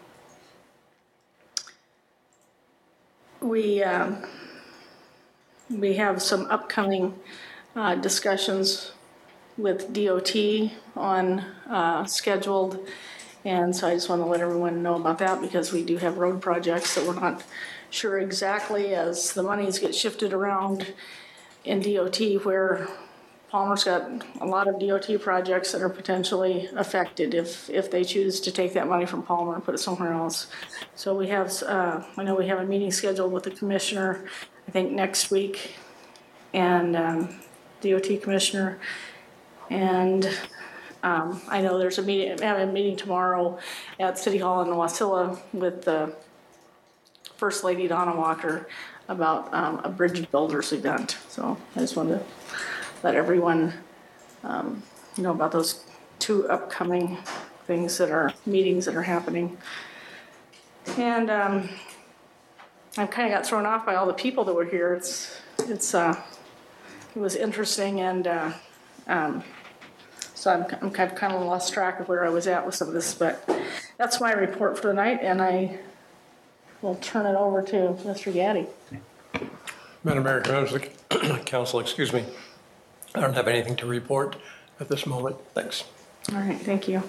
A: we um, we have some upcoming uh, discussions with D O T on uh, scheduled. And so I just want to let everyone know about that, because we do have road projects that we're not sure exactly, as the monies get shifted around in D O T, where Palmer's got a lot of D O T projects that are potentially affected if, if they choose to take that money from Palmer and put it somewhere else. So we have, uh, I know we have a meeting scheduled with the commissioner, I think next week, and um, D O T commissioner. And Um, I know there's a meeting, I have a meeting tomorrow at City Hall in Wasilla with the First Lady Donna Walker about um, a bridge builders event. So I just wanted to let everyone um, know about those two upcoming things that are, meetings that are happening. And um, I kind of got thrown off by all the people that were here. It's, it's, uh, it was interesting, and uh, um, So I'm, I'm kind of, kind of lost track of where I was at with some of this, but that's my report for the night, and I will turn it over to Mister Gaddy.
F: Madam Mayor, members of the council, excuse me, I don't have anything to report at this moment. Thanks.
A: All right, thank you.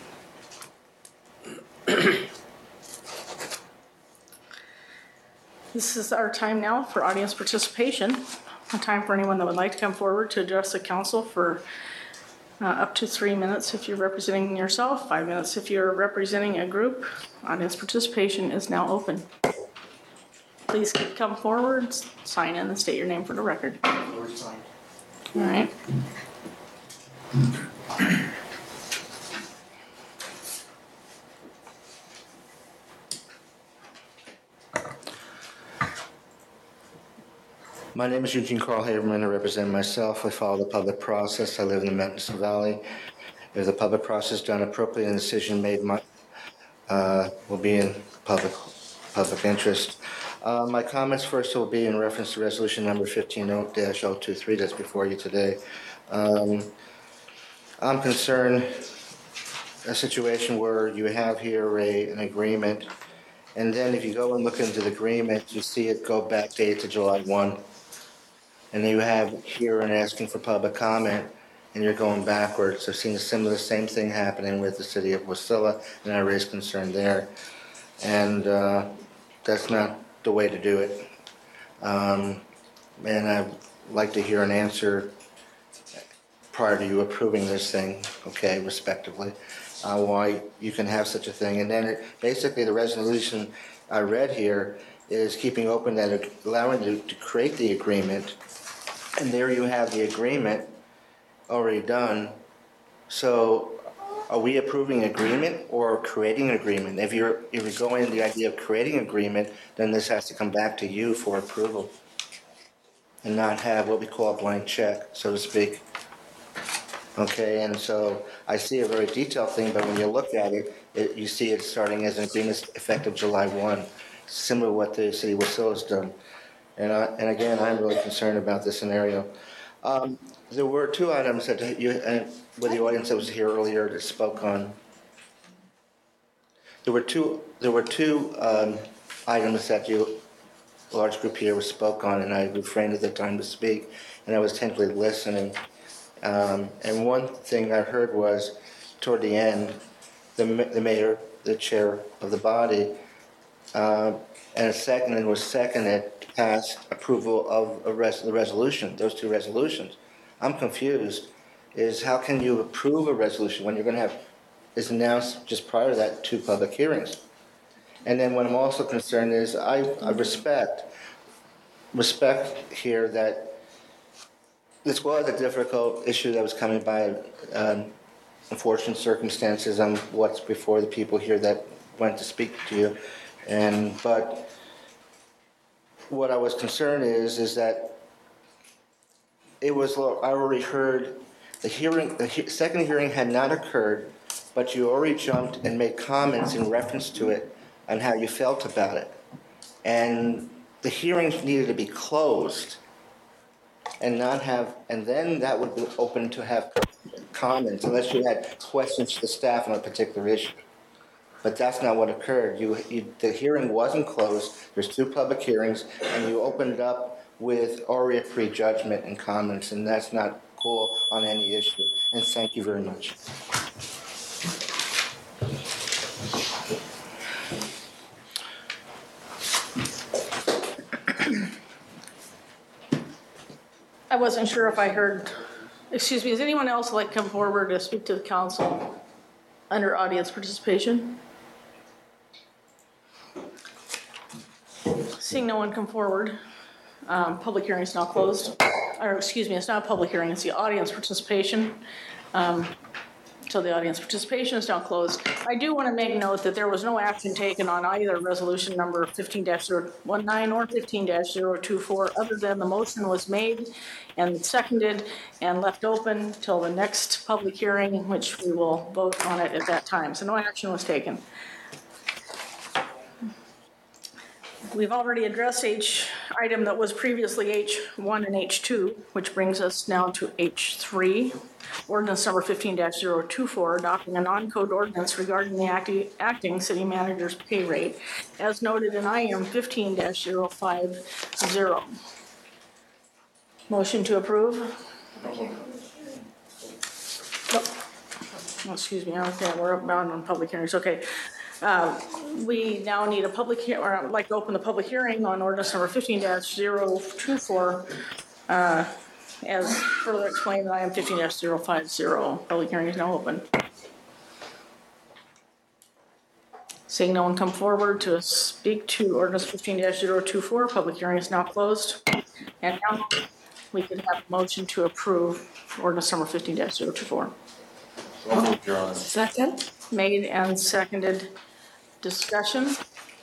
A: This is our time now for audience participation, a time for anyone that would like to come forward to address the council for Uh, up to three minutes if you're representing yourself, five minutes if you're representing a group. Audience participation is now open. Please come forward, sign in, and state your name for the record. All right.
K: My name is Eugene Carl Haberman. I represent myself. I follow the public process. I live in the Medicine Valley. If the public process done appropriately and the decision made my, uh, will be in public public interest. Uh, my comments first will be in reference to resolution number fifteen dash oh two three that's before you today. Um, I'm concerned a situation where you have here a, an agreement, and then if you go and look into the agreement, you see it go back date to July first. And then you have here and asking for public comment, and you're going backwards. I've seen a similar, same thing happening with the city of Wasilla, and I raised concern there. And uh, that's not the way to do it. Um, and I'd like to hear an answer prior to you approving this thing, okay, respectively, uh, why you can have such a thing. And then it, basically the resolution I read here is keeping open that, allowing you to create the agreement, and there you have the agreement already done. So are we approving agreement or creating an agreement? If you're, if you're going the idea of creating agreement, then this has to come back to you for approval and not have what we call a blank check, so to speak. Okay, and so I see a very detailed thing, but when you look at it, it you see it starting as an agreement effective July first, similar to what the city of Wasilla has done. And, I, and again, I'm really concerned about this scenario. Um, there were two items that you, uh, with the audience that was here earlier that spoke on. There were two, there were two um, items that you, a large group here, spoke on, and I refrained at the time to speak, and I was attentively listening. Um, and one thing I heard was, toward the end, the, the mayor, the chair of the body, uh, and a second was seconded, passed approval of a res the resolution, those two resolutions. I'm confused, is how can you approve a resolution when you're going to have, is announced just prior to that, two public hearings? And then what I'm also concerned is, I, I respect, respect here that this was a difficult issue that was coming by um, unfortunate circumstances on what's before the people here that went to speak to you. And, but what I was concerned is, is that it was, I already heard the hearing, the he, second hearing had not occurred, but you already jumped and made comments in reference to it on how you felt about it. And the hearing needed to be closed and not have, and then that would be open to have comments unless you had questions to the staff on a particular issue. But that's not what occurred. You, you, the hearing wasn't closed. There's two public hearings, and you opened it up with already a prejudgment and comments, and that's not cool on any issue. And thank you very much.
A: I wasn't sure if I heard, excuse me, does anyone else like to come forward to speak to the council under audience participation? Seeing no one come forward, um, public hearing is now closed. Or excuse me, it's not a public hearing, it's the audience participation. Um, so the audience participation is now closed. I do want to make note that there was no action taken on either resolution number fifteen dash zero one nine or fifteen dash zero two four, other than the motion was made and seconded and left open till the next public hearing, in which we will vote on it at that time. So no action was taken. We've already addressed H item that was previously H one and H two, which brings us now to H three. Ordinance number fifteen dash zero two four, adopting a non-code ordinance regarding the acti acting city manager's pay rate, as noted in I M fifteen dash zero five zero. Motion to approve? Oh, excuse me, okay, we're bound on public hearings, okay. Uh, we now need a public hearing, or I'd like to open the public hearing on ordinance number fifteen dash zero two four, uh, as further explained in I M fifteen dash zero five zero. Public hearing is now open. Seeing no one come forward to speak to ordinance fifteen dash zero two four, public hearing is now closed. And now we can have a motion to approve ordinance number fifteen dash zero two four. Second. Made and seconded. Discussion.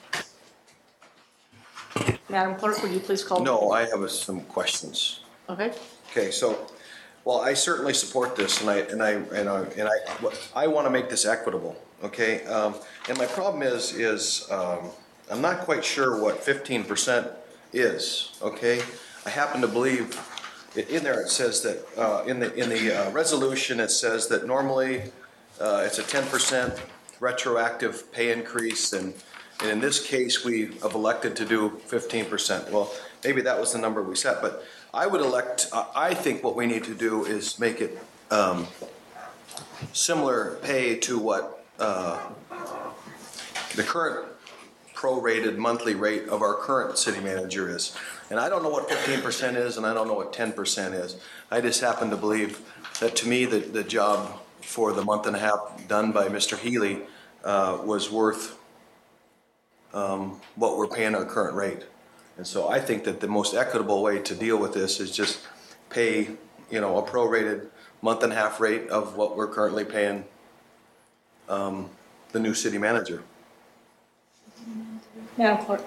A: Madam Clerk, would you please call?
V: No, I have some questions.
A: Okay.
V: Okay, so, well, I certainly support this, and I and I and I and I, I want to make this equitable. Okay, um, and my problem is is um, I'm not quite sure what fifteen percent is. Okay, I happen to believe in there it says that, uh, in the, in the uh, resolution, it says that normally uh, it's a ten percent retroactive pay increase, and, and in this case, we have elected to do fifteen percent. Well, maybe that was the number we set, but I would elect, uh, I think what we need to do is make it um, similar pay to what uh, the current prorated monthly rate of our current city manager is. And I don't know what fifteen percent is, and I don't know what ten percent is. I just happen to believe that, to me, the, the job for the month and a half done by Mister Healy uh, was worth um, what we're paying our current rate. And so I think that the most equitable way to deal with this is just pay, you know, a prorated month and a half rate of what we're currently paying um, the new city manager.
A: Madam Clerk.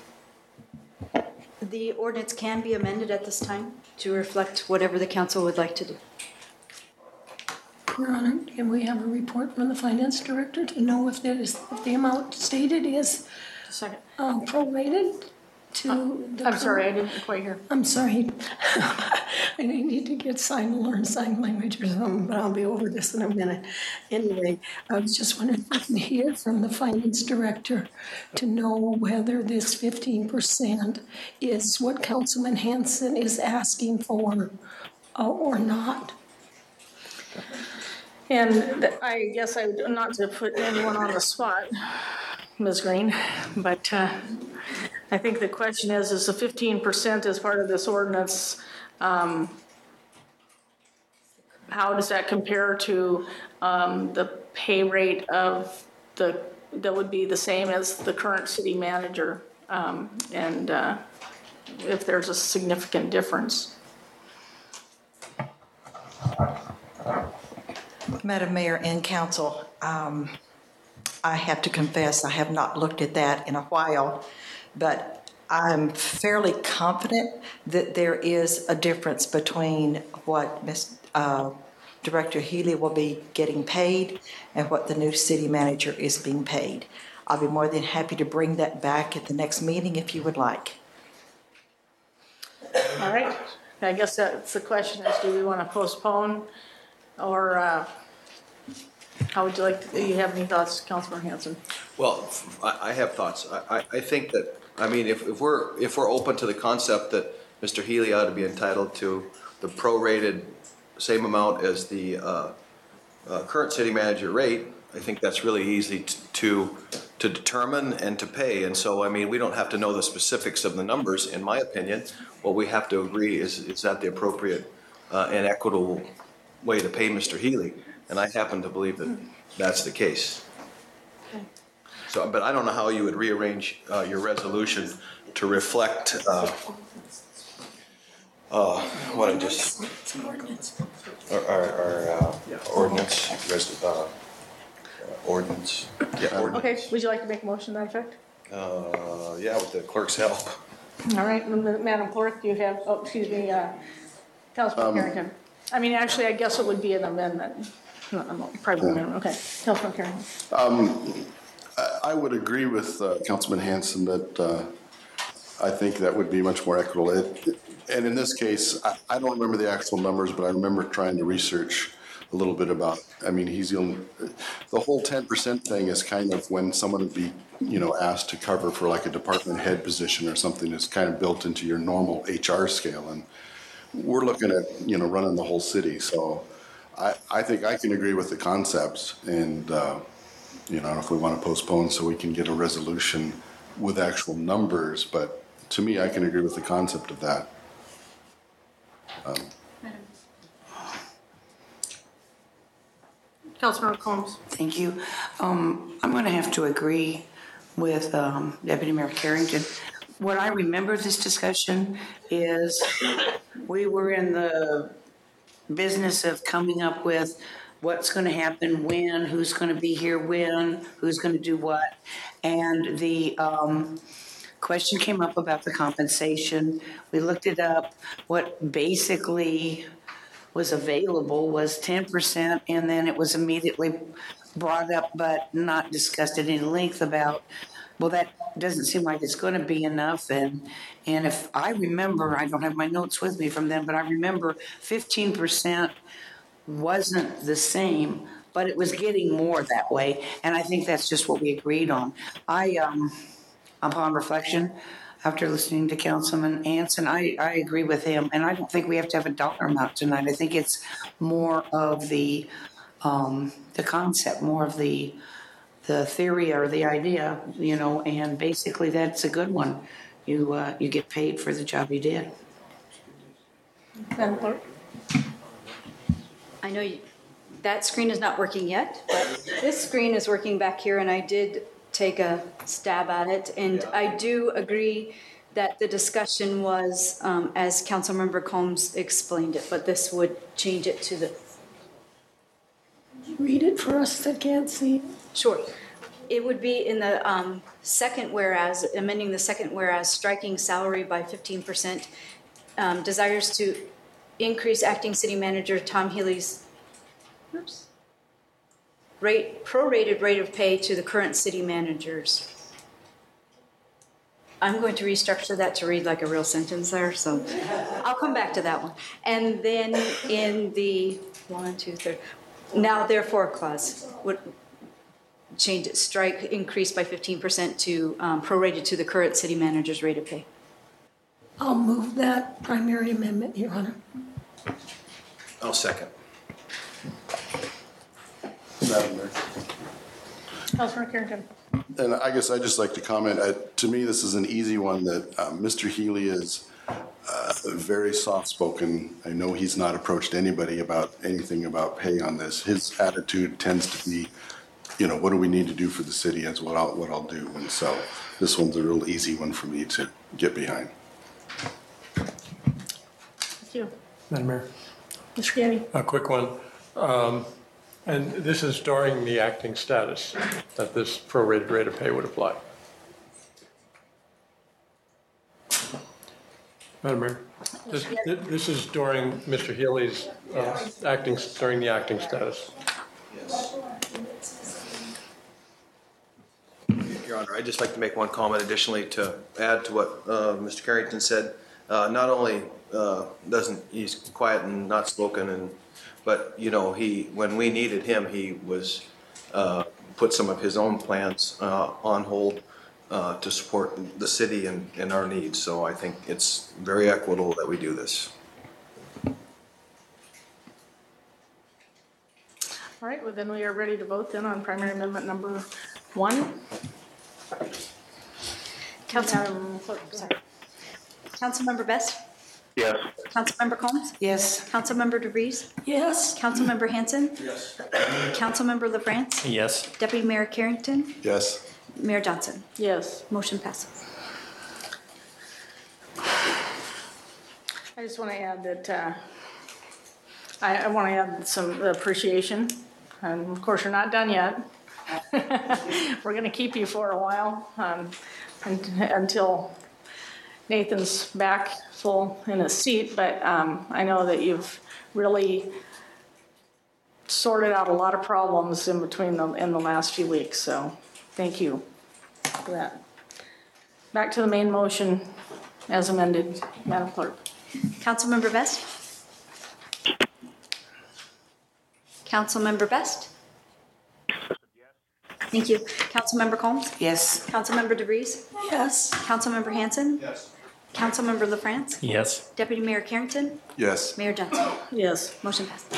B: The ordinance can be amended at this time to reflect whatever the council would like to do.
E: Your Honor, can we have a report from the finance director to know if that is, if the amount stated is
A: Second.
E: uh, prorated to the...
A: I'm sorry, I didn't quite hear.
E: I'm sorry. I need to get sign, learn sign language or something, but I'll be over this in a minute. Anyway, I was just wondering if I can hear from the finance director to know whether this fifteen percent is what Councilman Hanson is asking for uh, or not.
A: And I guess I, not to put anyone on the spot, Miz Green, but uh, I think the question is, is the fifteen percent as part of this ordinance, um, how does that compare to um, the pay rate of the, that would be the same as the current city manager? Um, and uh, if there's a significant difference.
L: Madam Mayor and Council, um, I have to confess I have not looked at that in a while, but I'm fairly confident that there is a difference between what Miz Uh, Director Healy will be getting paid and what the new city manager is being paid. I'll be more than happy to bring that back at the next meeting if you would like.
A: All right. I guess that's the question is, do we want to postpone or uh, how would you like, to, do you have any thoughts, Councilman Hanson?
V: Well, I, I have thoughts. I, I, I think that, I mean, if, if we're if we're open to the concept that Mister Healy ought to be entitled to the prorated same amount as the uh, uh, current city manager rate, I think that's really easy to, to to determine and to pay. And so, I mean, we don't have to know the specifics of the numbers, in my opinion. What we have to agree is, is that the appropriate uh, and equitable way to pay Mister Healy. And I happen to believe that that's the case.
A: Okay.
V: So, but I don't know how you would rearrange uh, your resolution to reflect uh, uh, what I just, our, our, our uh, ordinance, res, uh, ordinance. Yeah, ordinance.
A: Okay, would you like to make a motion to that effect?
V: Uh, yeah, with the clerk's help.
A: All right, Madam Clerk, do you have, oh, excuse me, uh, Councilman
C: Um,
A: Carrington. I mean, actually, I guess it would be an amendment. No, no, probably an amendment. Okay, Councilman Carrington.
C: Um, I- I would agree with uh, Councilman Hanson that uh, I think that would be much more equitable. It- And in this case, I I don't remember the actual numbers, but I remember trying to research a little bit about, I mean, he's the only, the whole ten percent thing is kind of when someone would be, you know, asked to cover for like a department head position or something that's kind of built into your normal H R scale. And we're looking at, you know, running the whole city. So I, I think I can agree with the concepts and, uh, you know, if we want to postpone so we can get a resolution with actual numbers, but to me, I can agree with the concept of that. Um,
A: Councilmember Combs.
D: Thank you. Um, I'm going to have to agree with um, Deputy Mayor Carrington. What I remember this discussion is we were in the business of coming up with what's going to happen when, who's going to be here when, who's going to do what. And the um, question came up about the compensation. We looked it up. What basically was available was ten percent, and then it was immediately brought up but not discussed at any length about well, that doesn't seem like it's going to be enough. And, and if I remember, I don't have my notes with me from them, but I remember fifteen percent wasn't the same, but it was getting more that way. And I think that's just what we agreed on. I, um, upon reflection, after listening to Councilman Anson, I, I agree with him. And I don't think we have to have a dollar amount tonight. I think it's more of the, um, the concept, more of the, the theory or the idea, you know, and basically that's a good one. You, uh, you get paid for the job you did.
A: Madam Clerk?
B: I know you, that screen is not working yet, but this screen is working back here, and I did take a stab at it. And I do agree that the discussion was, um, as Councilmember Combs explained it, but this would change it to the.
E: Read it for us that can't see.
B: Sure. It would be in the um, second whereas, amending the second whereas, striking salary by fifteen percent, um, desires to increase acting city manager Tom Healy's oops, rate, prorated rate of pay to the current city managers. I'm going to restructure that to read like a real sentence there, so I'll come back to that one. And then in the one, two, three, now therefore clause would change it, strike increase by fifteen percent to um, prorated to the current city manager's rate of pay.
E: I'll move that primary amendment, Your Honor.
V: I'll second.
C: Madam Mayor.
A: Councilor Carrington.
C: And I guess I'd just like to comment, uh, to me, this is an easy one that um, Mister Healy is uh, very soft-spoken. I know he's not approached anybody about anything about pay on this. His attitude tends to be, you know, what do we need to do for the city is what I'll, what I'll do. And so this one's a real easy one for me to get behind.
A: Thank you.
F: Madam Mayor,
A: Mister Gandy.
F: a quick one. Um, And this is during the acting status that this prorated rate of pay would apply. Madam Mayor, this, this is during Mister Healy's uh, acting, during the acting status.
V: Your Honor, I'd just like to make one comment additionally to add to what uh, Mister Carrington said. Uh, not only uh, doesn't, he's quiet and not spoken, and but you know, he when we needed him, he was uh, put some of his own plans uh, on hold uh, to support the city and, and our needs. So I think it's very equitable that we do this.
A: All right, well then we are ready to vote then on primary amendment number one.
B: Council,
A: Um,
B: sorry. Councilmember Best?
U: Yes.
B: Councilmember Combs?
D: Yes.
B: Councilmember DeVries?
E: Yes.
B: Councilmember Hanson?
V: Yes.
B: Councilmember LaFrance?
H: Yes.
B: Deputy Mayor Carrington?
C: Yes.
B: Mayor Johnson?
A: Yes.
B: Motion passes.
A: I just want to add that uh, I, I want to add some appreciation. And of course, you're not done yet. We're going to keep you for a while um, and, until Nathan's back full in his seat. But um, I know that you've really sorted out a lot of problems in between them in the last few weeks. So thank you for that. Back to the main motion as amended, Madam Clerk.
B: Councilmember Best? Councilmember Best? Thank you. Councilmember Combs?
D: Yes.
B: Councilmember DeVries?
E: Yes.
B: Councilmember Hanson?
V: Yes.
B: Councilmember LaFrance?
H: Yes.
B: Deputy Mayor Carrington?
C: Yes.
B: Mayor Johnson?
A: Yes.
B: Motion passes.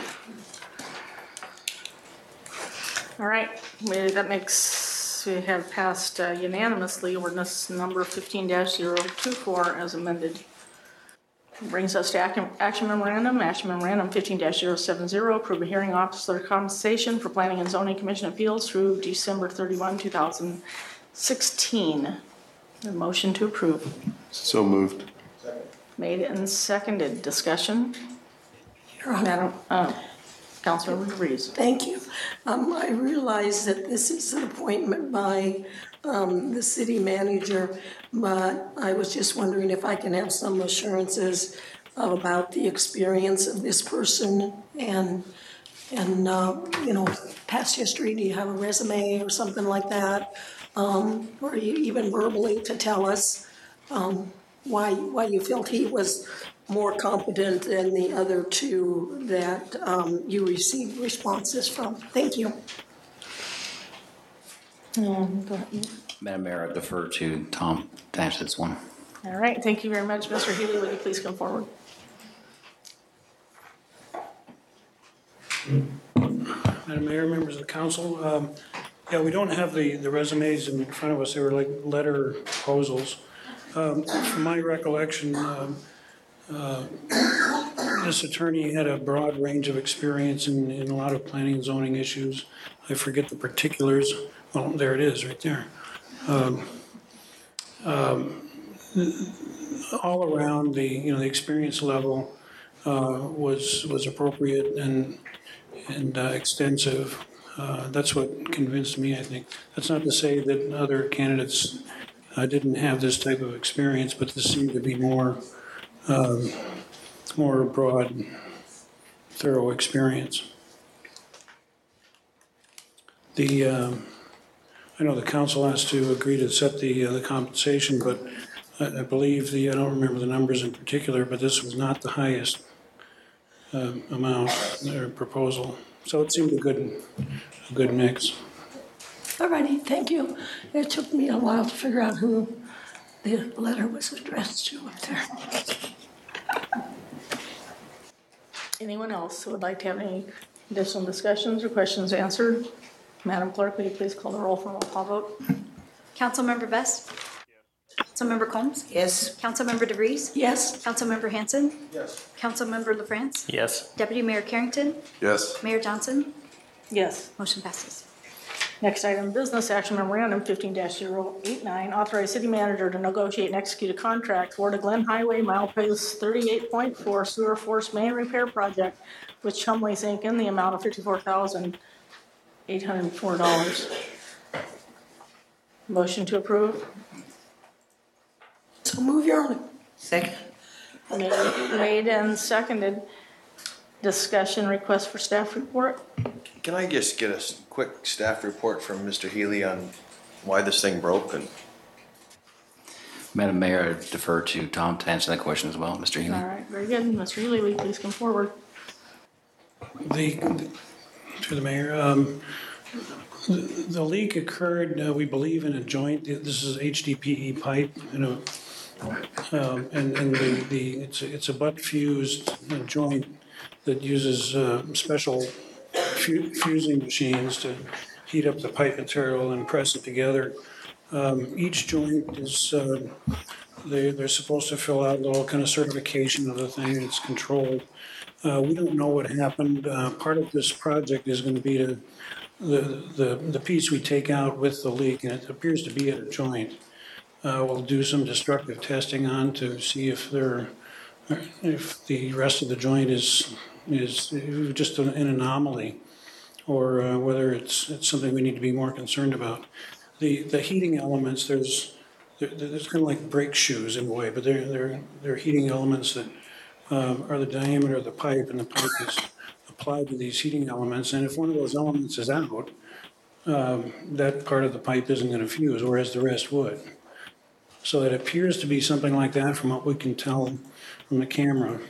A: All right, we, that makes, we have passed uh, unanimously ordinance number fifteen dash zero two four as amended. Brings us to action, action memorandum, action memorandum fifteen dash zero seven zero, approve a hearing officer compensation for planning and zoning commission appeals through December thirty-first, two thousand sixteen. A motion to approve.
C: So moved.
A: Made and seconded. Discussion.
E: Your Honor.
A: Madam, uh, Councilor DeVries.
E: Thank you. Um, I realize that this is an appointment by um, the city manager, but I was just wondering if I can have some assurances about the experience of this person and, and uh, you know, past history. Do you have a resume or something like that? um, or you even verbally to tell us um, why, why you felt he was more competent than the other two that um, you received responses from. Thank you.
A: Um, go ahead.
I: Madam Mayor, I defer to Tom to answer this one.
A: All right, thank you very much. Mister Healy, will you please come forward?
M: Madam Mayor, members of the council, um, yeah, we don't have the, the resumes in front of us. They were like letter proposals. Um, from my recollection, um, uh, this attorney had a broad range of experience in, in a lot of planning and zoning issues. I forget the particulars. Well, there it is right there. Um, um, all around the, you know, the experience level uh, was, was appropriate and, and uh, extensive. Uh, that's what convinced me, I think. That's not to say that other candidates uh, didn't have this type of experience, but this seemed to be more, um, more broad, thorough experience. The, um, I know the council has to agree to set the, uh, the compensation, but I, I believe the, I don't remember the numbers in particular, but this was not the highest um, amount or proposal. So it seemed a good, a good mix.
E: All righty, thank you. It took me a while to figure out who the letter was addressed to up there.
A: Anyone else who would like to have any additional discussions or questions answered? Madam Clerk, will you please call the roll for a call vote?
B: Councilmember Best? Yes. Councilmember Combs?
D: Yes.
B: Councilmember DeVries?
E: Yes.
B: Councilmember Hanson?
V: Yes.
B: Councilmember LaFrance?
H: Yes.
B: Deputy Mayor Carrington?
C: Yes.
B: Mayor Johnson?
A: Yes.
B: Motion passes.
A: Next item, business action memorandum fifteen dash zero eight nine, authorize city manager to negotiate and execute a contract for the Glen Highway milepost thirty-eight point four sewer force main repair project with Chumley's Incorporated in the amount of fifty-four thousand eight hundred four dollars. Motion to approve?
E: So move, Your Honor.
D: Second.
A: Made made and seconded. Discussion, request for staff report?
V: Can I just get a s- quick staff report from Mister Healy on why this thing broke? And
I: Madam Mayor, I defer to Tom to answer that question as well. Mister Healy.
A: All right, very good. Mister Healy, will you please come forward?
M: The, to the mayor, um, the, the leak occurred, uh, we believe, in a joint. This is H D P E pipe, you know, um, and, and the, the, it's, a- it's a butt fused uh, joint that uses, uh, special fu- fusing machines to heat up the pipe material and press it together. Um, each joint is, uh, they, they're supposed to fill out a little kind of certification of the thing. It's controlled. Uh, we don't know what happened. Uh, part of this project is going to be to the, the, the piece we take out with the leak, and it appears to be at a joint. Uh, we'll do some destructive testing on to see if there, if the rest of the joint is, is just an anomaly, or uh, whether it's, it's something we need to be more concerned about. The, the heating elements, there's, there- there's kind of like brake shoes in a way, but they're, they're, they're heating elements that um, are the diameter of the pipe, and the pipe is applied to these heating elements. And if one of those elements is out, um, that part of the pipe isn't going to fuse, whereas the rest would. So it appears to be something like that from what we can tell from the camera.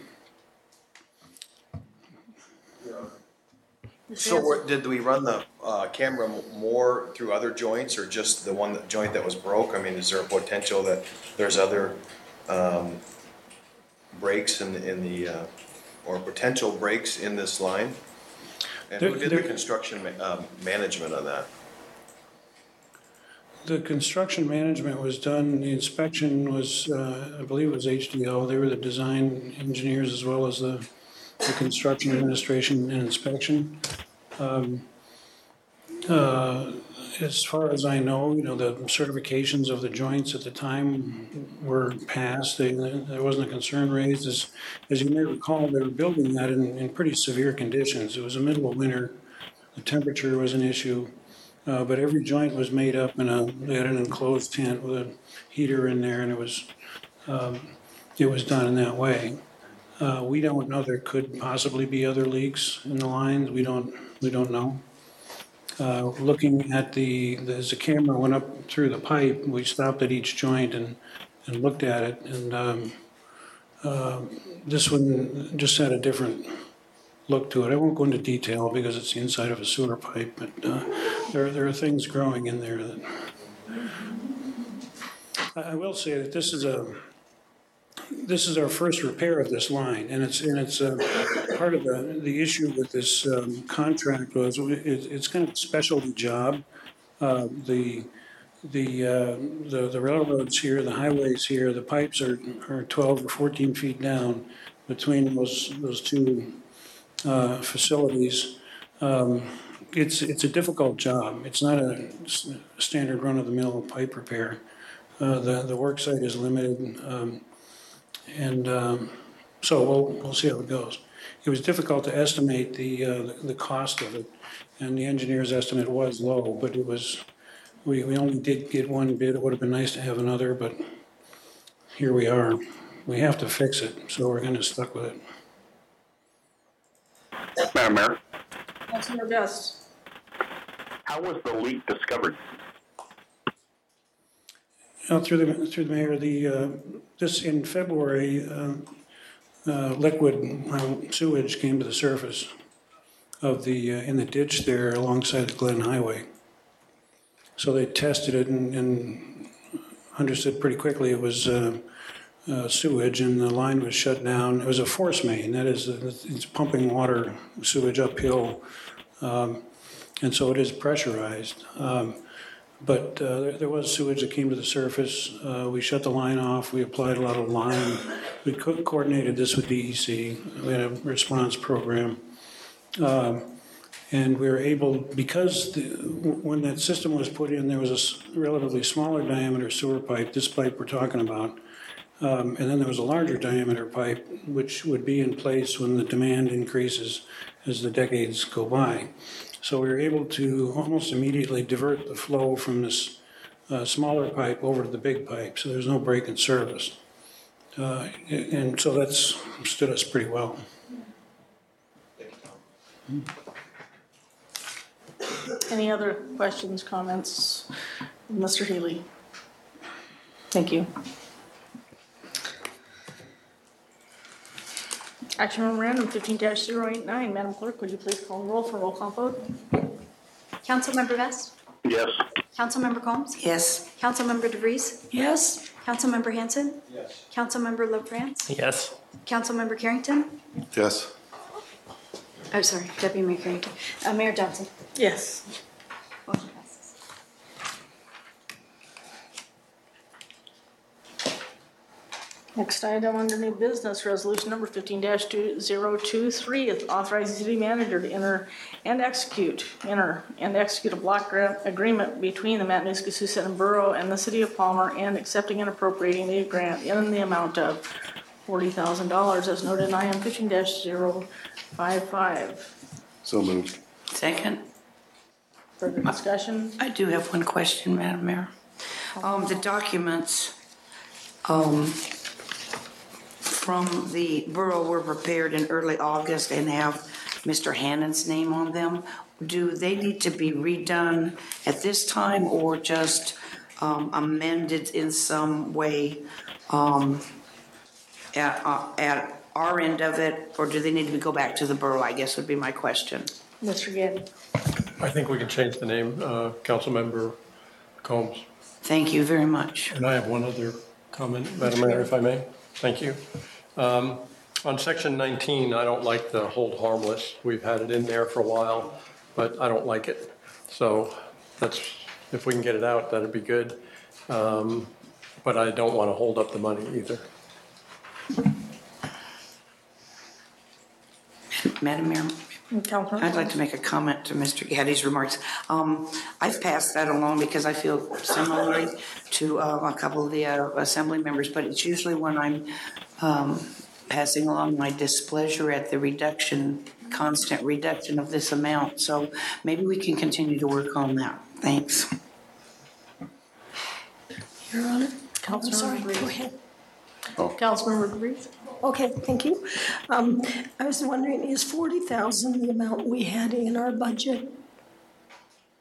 V: so what- did we run the uh, camera m- more through other joints or just the one that, joint that was broke? I mean, is there a potential that there's other um, breaks in, the- in the, uh, or potential breaks in this line? And who
M: There-
V: did the
M: there-
V: construction ma- um, management of that?
M: The construction management was done, the inspection was, uh, I believe it was H D O. They were the design engineers as well as the, the construction administration and inspection. Um, uh, As far as I know, you know, the certifications of the joints at the time were passed. They, there wasn't a concern raised. As, as you may recall, they were building that in, in pretty severe conditions. It was the middle of winter. The temperature was an issue. Uh, but every joint was made up in a, they had an enclosed tent with a heater in there, and it was, um, it was done in that way. Uh, we don't know, there could possibly be other leaks in the lines. We don't, we don't know. uh, looking at the, as the camera went up through the pipe, we stopped at each joint and, and looked at it. And um, uh, this one just had a different look to it. I won't go into detail because it's the inside of a sewer pipe, but uh, there, there are things growing in there that, I will say that this is a, this is our first repair of this line, and it's, and it's uh, part of the, the issue with this um, contract was it, it's kind of a specialty job. Uh, the, the, uh, the, the railroads here, the highways here, the pipes are, are twelve or fourteen feet down between those, those two uh, facilities. Um, it's, it's a difficult job. It's not a standard run-of-the-mill pipe repair. Uh, the, the work site is limited, um, and um, so we'll, we'll see how it goes. It was difficult to estimate the, uh, the, the cost of it, and the engineer's estimate was low, but it was, we, we only did get one bid. It would have been nice to have another, but here we are. We have to fix it, so we're gonna stuck with it.
U: Madam Mayor,
A: Councilmember Best.
U: how was the leak discovered?
M: Uh, through the through the mayor, the uh, this in February, uh, uh, liquid uh, sewage came to the surface of the uh, in the ditch there alongside the Glen Highway. So they tested it and, and understood pretty quickly it was uh, uh, sewage, and the line was shut down. It was a force main, that is, it's pumping water sewage uphill, um, and so it is pressurized. Um, But uh, there, there was sewage that came to the surface. Uh, we shut the line off. We applied a lot of lime. We co- coordinated this with D E C. We had a response program. Um, and we were able, because the, when that system was put in, there was a s- relatively smaller diameter sewer pipe, this pipe we're talking about. Um, and then there was a larger diameter pipe, which would be in place when the demand increases as the decades go by. So we were able to almost immediately divert the flow from this uh, smaller pipe over to the big pipe, so there's no break in service. Uh, and so that's stood us pretty well.
A: Any other questions, comments? Mister Healy? Thank you. Action memorandum fifteen dash zero eight nine. Madam Clerk, would you please call the roll for roll call vote?
B: Councilmember Vest?
U: Yes.
B: Councilmember Combs?
D: Yes.
B: Councilmember DeVries?
E: Yes.
B: Councilmember Hanson?
J: Yes.
B: Councilmember LaFrance?
H: Yes.
B: Councilmember Carrington?
C: Yes.
B: Oh, sorry, Deputy Mayor Carrington. Uh, Mayor Johnson?
A: Yes.
B: Motion passes.
A: Next item under new business, resolution number fifteen dash zero two three is authorizing city manager to enter and execute, enter and execute a block grant agreement between the Matanuska-Sioux Borough and the city of Palmer, and accepting and appropriating the grant in the amount of forty thousand dollars as noted in I M fifteen dash zero five five.
C: So moved.
D: Second.
A: Further discussion?
D: I do have one question, Madam Mayor. Um, the documents, um, from the borough were prepared in early August and have Mister Hannon's name on them. Do they need to be redone at this time or just um, amended in some way um, at, uh, at our end of it, or do they need to go back to the borough, I guess would be my question.
A: Mister Gaddy?
F: I think we can change the name, uh, Councilmember Combs.
D: Thank you very much.
F: And I have one other comment, Madam Mayor, if I may. Thank you. Um, on section nineteen, I don't like the hold harmless. We've had it in there for a while, but I don't like it. So that's, if we can get it out, that'd be good. Um, but I don't want to hold up the money either.
D: Madam Mayor, I'd like to make a comment to Mister Gaddy's remarks. Um, I've passed that along because I feel similarly to uh, a couple of the uh, assembly members, but it's usually when I'm um, passing along my displeasure at the reduction, constant reduction of this amount. So maybe we can continue to work on that. Thanks.
E: You're on it?
A: Councilmember
E: I'm sorry,
A: DeVries.
E: go ahead.
C: Oh.
A: Councilmember DeVries?
E: Okay, thank you. Um, I was wondering, is forty thousand the amount we had in our budget?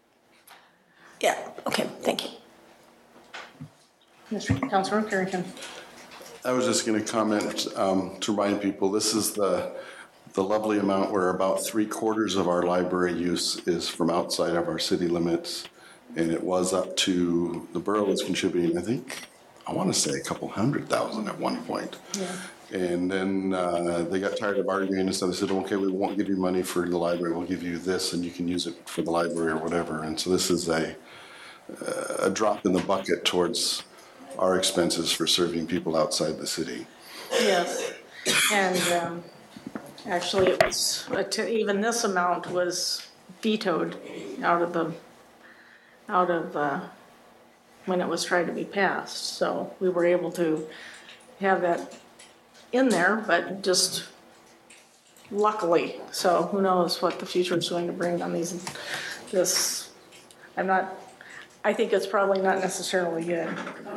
E: Yeah, okay, thank you.
A: Mister Councilor Carrington.
C: I was just going to comment um, to remind people, this is the the lovely amount where about three quarters of our library use is from outside of our city limits. And it was up to, the borough was contributing, I think, I want to say a couple hundred thousand at one point.
A: Yeah.
C: And then uh, they got tired of arguing and so they said, okay, we won't give you money for the library, we'll give you this and you can use it for the library or whatever. And so this is a, a drop in the bucket towards our expenses for serving people outside the city.
A: Yes, and um, actually it was, even this amount was vetoed out of the, out of, uh, when it was trying to be passed. So we were able to have that in there, but just luckily. So who knows what the future is going to bring on these, this, I'm not, I think it's probably not necessarily good.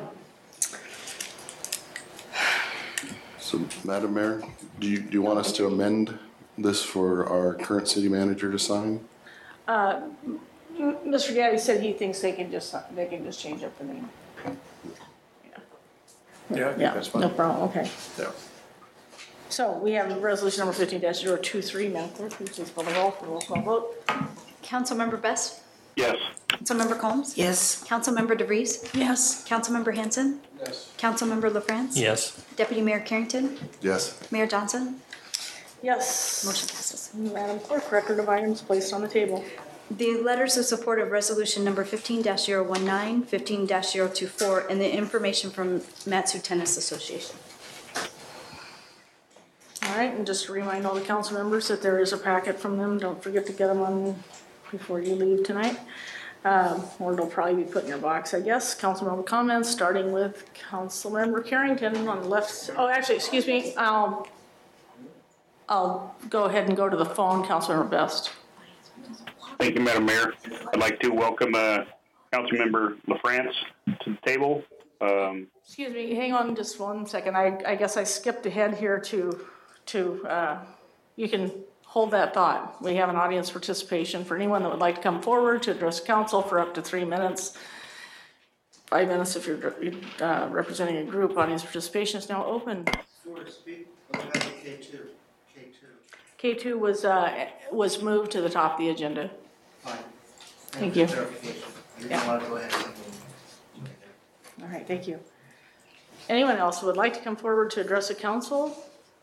C: So, Madam Mayor, do you, do you want us to amend this for our current city manager to sign?
A: Uh, Mister Gaddy said he thinks they can just, they can just change up the name.
F: Yeah, I think
A: Yeah,
F: that's fine.
A: no problem, okay.
F: Yeah.
A: So we have resolution number fifteen dash zero two three, Madam Clerk, please just call the roll for roll call vote.
B: Councilmember Best?
U: Yes.
B: Councilmember Combs?
D: Yes.
B: Councilmember DeVries?
E: Yes.
B: Councilmember Hanson?
J: Yes.
B: Councilmember LaFrance?
H: Yes.
B: Deputy Mayor Carrington?
C: Yes.
B: Mayor Johnson?
A: Yes.
B: Motion passes.
A: Madam Clerk, record of items placed on the table.
B: The letters of support of resolution number fifteen dash zero one nine, fifteen dash zero two four, and the information from Matsu Tennis Association.
A: All right, and just to remind all the council members that there is a packet from them. Don't forget to get them on before you leave tonight. Um, or they'll probably be put in your box, I guess. Council member comments, starting with Councilmember Carrington on the left. Oh, actually, excuse me. I'll, I'll go ahead and go to the phone. Councilmember Best.
U: Thank you, Madam Mayor. I'd like to welcome uh, Councilmember LaFrance to the table. Um,
A: Excuse me, hang on just one second. I, I guess I skipped ahead here to, to uh, you can hold that thought. We have an audience participation for anyone that would like to come forward to address council for up to three minutes. Five minutes if you're uh, representing a group. Audience participation is now open.
K: K two.
A: K two was, uh, was moved to the top of the agenda.
K: Fine.
A: Thank you.
K: You
A: Yeah.
K: want to go ahead.
A: All right, thank you. Anyone else who would like to come forward to address the council?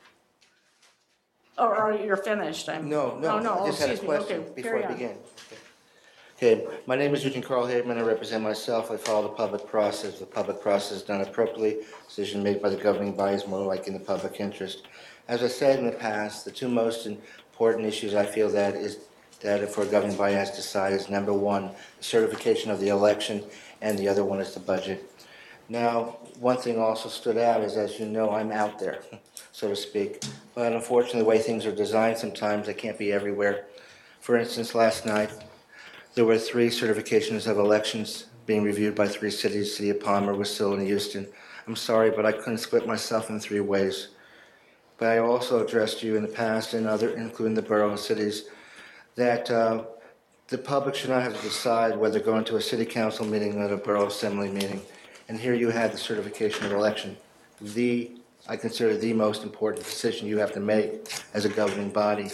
A: Or are you finished? I'm,
K: No, no,
A: Oh, no,
K: I
A: oh,
K: just had a
A: excuse me.
K: question
A: Okay,
K: before
A: carry
K: I
A: on.
K: begin. Okay, my name is Eugene Carl Haberman, I represent myself, I follow the public process, the public process is done appropriately, decision made by the governing body is more like in the public interest. As I said in the past, the two most important issues I feel that is, that for a governing body has to decide is number one, the certification of the election, and the other one is the budget. Now, one thing also stood out is, as you know, I'm out there, so to speak. But unfortunately, the way things are designed sometimes, I can't be everywhere. For instance, last night, there were three certifications of elections being reviewed by three cities, City of Palmer, Wasilla, and Houston. I'm sorry, but I couldn't split myself in three ways. But I also addressed you in the past, and other, including the borough and cities, that uh, the public should not have to decide whether going to a city council meeting or a borough assembly meeting. And here you had the certification of election. The, I consider the most important decision you have to make as a governing body.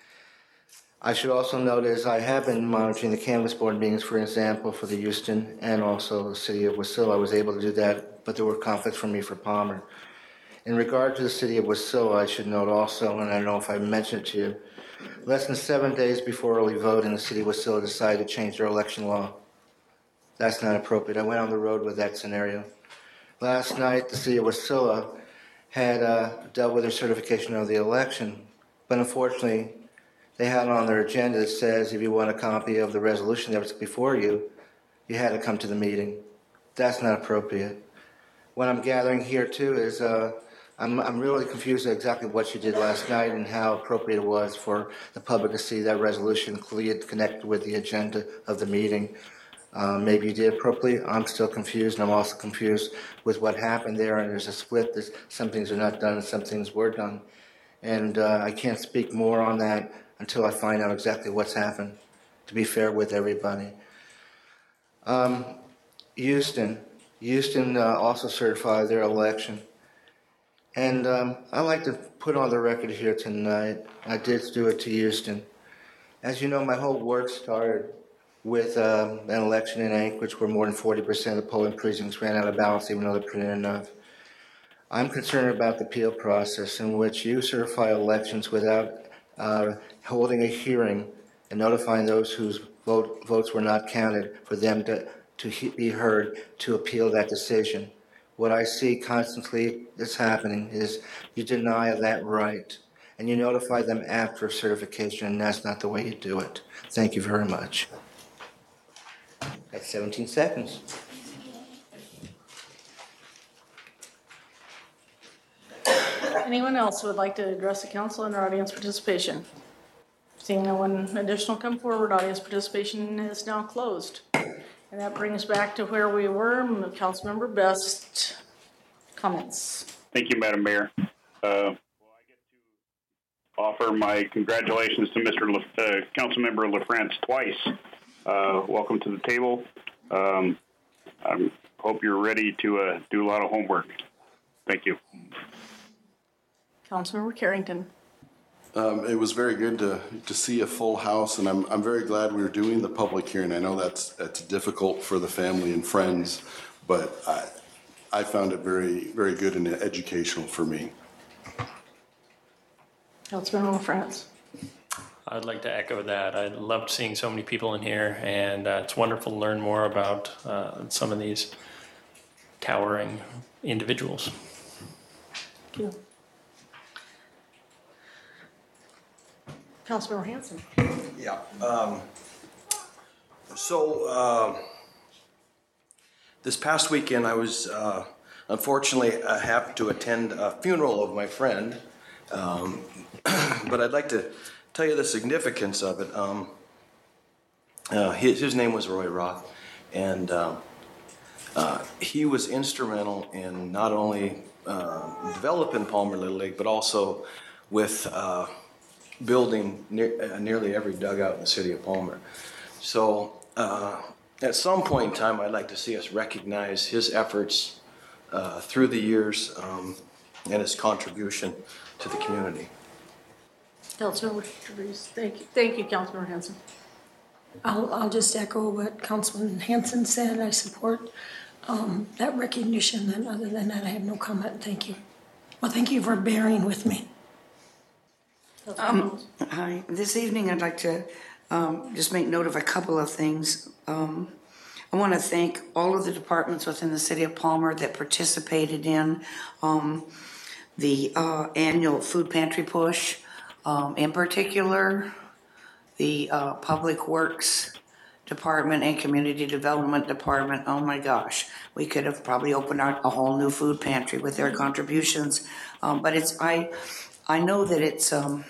K: I should also note as I have been monitoring the canvas board meetings, for example, for the Houston and also the city of Wasilla. I was able to do that, but there were conflicts for me for Palmer. In regard to the city of Wasilla, I should note also, and I don't know if I mentioned it to you, less than seven days before early voting, the city of Wasilla decided to change their election law. That's not appropriate. I went on the road with that scenario. Last night, the city of Wasilla had uh, dealt with their certification of the election, but unfortunately, they had on their agenda that says if you want a copy of the resolution that was before you, you had to come to the meeting. That's not appropriate. What I'm gathering here too is uh, I'm, I'm really confused at exactly what you did last night and how appropriate it was for the public to see that resolution clearly connected with the agenda of the meeting. Uh, maybe you did appropriately. I'm still confused, and I'm also confused with what happened there. And there's a split. There's, some things are not done, and some things were done. And uh, I can't speak more on that until I find out exactly what's happened, to be fair with everybody. Um, Houston, Houston uh, also certified their election. And um, I'd like to put on the record here tonight, I did do it to Houston. As you know, my whole work started with um, an election in Anchorage where more than forty percent of the polling precincts ran out of ballots even though they put in enough. I'm concerned about the appeal process in which you certify elections without uh, holding a hearing and notifying those whose vote, votes were not counted for them to, to he, be heard to appeal that decision. What I see constantly is happening is you deny that right and you notify them after certification, and that's not the way you do it. Thank you very much. That's seventeen seconds.
A: Anyone else who would like to address the council under audience participation? Seeing no one additional come forward, audience participation is now closed. And that brings back to where we were. Councilmember Best, comments.
U: Thank you, Madam Mayor. Uh, well, I get to offer my congratulations to Mister Le, uh, Councilmember LaFrance twice. Uh, welcome to the table. Um, I hope you're ready to uh, do a lot of homework. Thank you.
A: Councilmember Carrington.
C: Um, it was very good to, to see a full house, and I'm, I'm very glad we were doing the public hearing. I know that's, that's difficult for the family and friends, but I, I found it very, very good and educational for me.
A: Councilmember LaFrance.
H: I'd like to echo that. I loved seeing so many people in here, and uh, it's wonderful to learn more about uh, some of these towering individuals.
A: Thank you. Councilmember Hanson.
V: Yeah. Um, so uh, this past weekend, I was uh, unfortunately I happened to attend a funeral of my friend, um, but I'd like to tell you the significance of it. Um, uh, his, his name was Roy Roth, and uh, uh, he was instrumental in not only uh, developing Palmer Little League, but also with uh, building near, uh, nearly every dugout in the city of Palmer. So uh, at some point in time, I'd like to see us recognize his efforts uh, through the years um, and his contribution to the community.
A: Councilmember Therese, thank you. Thank you, Councilmember Hanson.
E: I'll, I'll just echo what Councilman Hanson said. I support um, that recognition, and other than that, I have no comment. Thank you. Well, thank you for bearing with me.
D: Um, hi. This evening, I'd like to um, just make note of a couple of things. Um, I want to thank all of the departments within the city of Palmer that participated in um, the uh, annual food pantry push. Um, in particular, the uh, Public Works Department and Community Development Department. Oh my gosh, we could have probably opened out a whole new food pantry with their contributions. Um, but it's I, I know that it's um,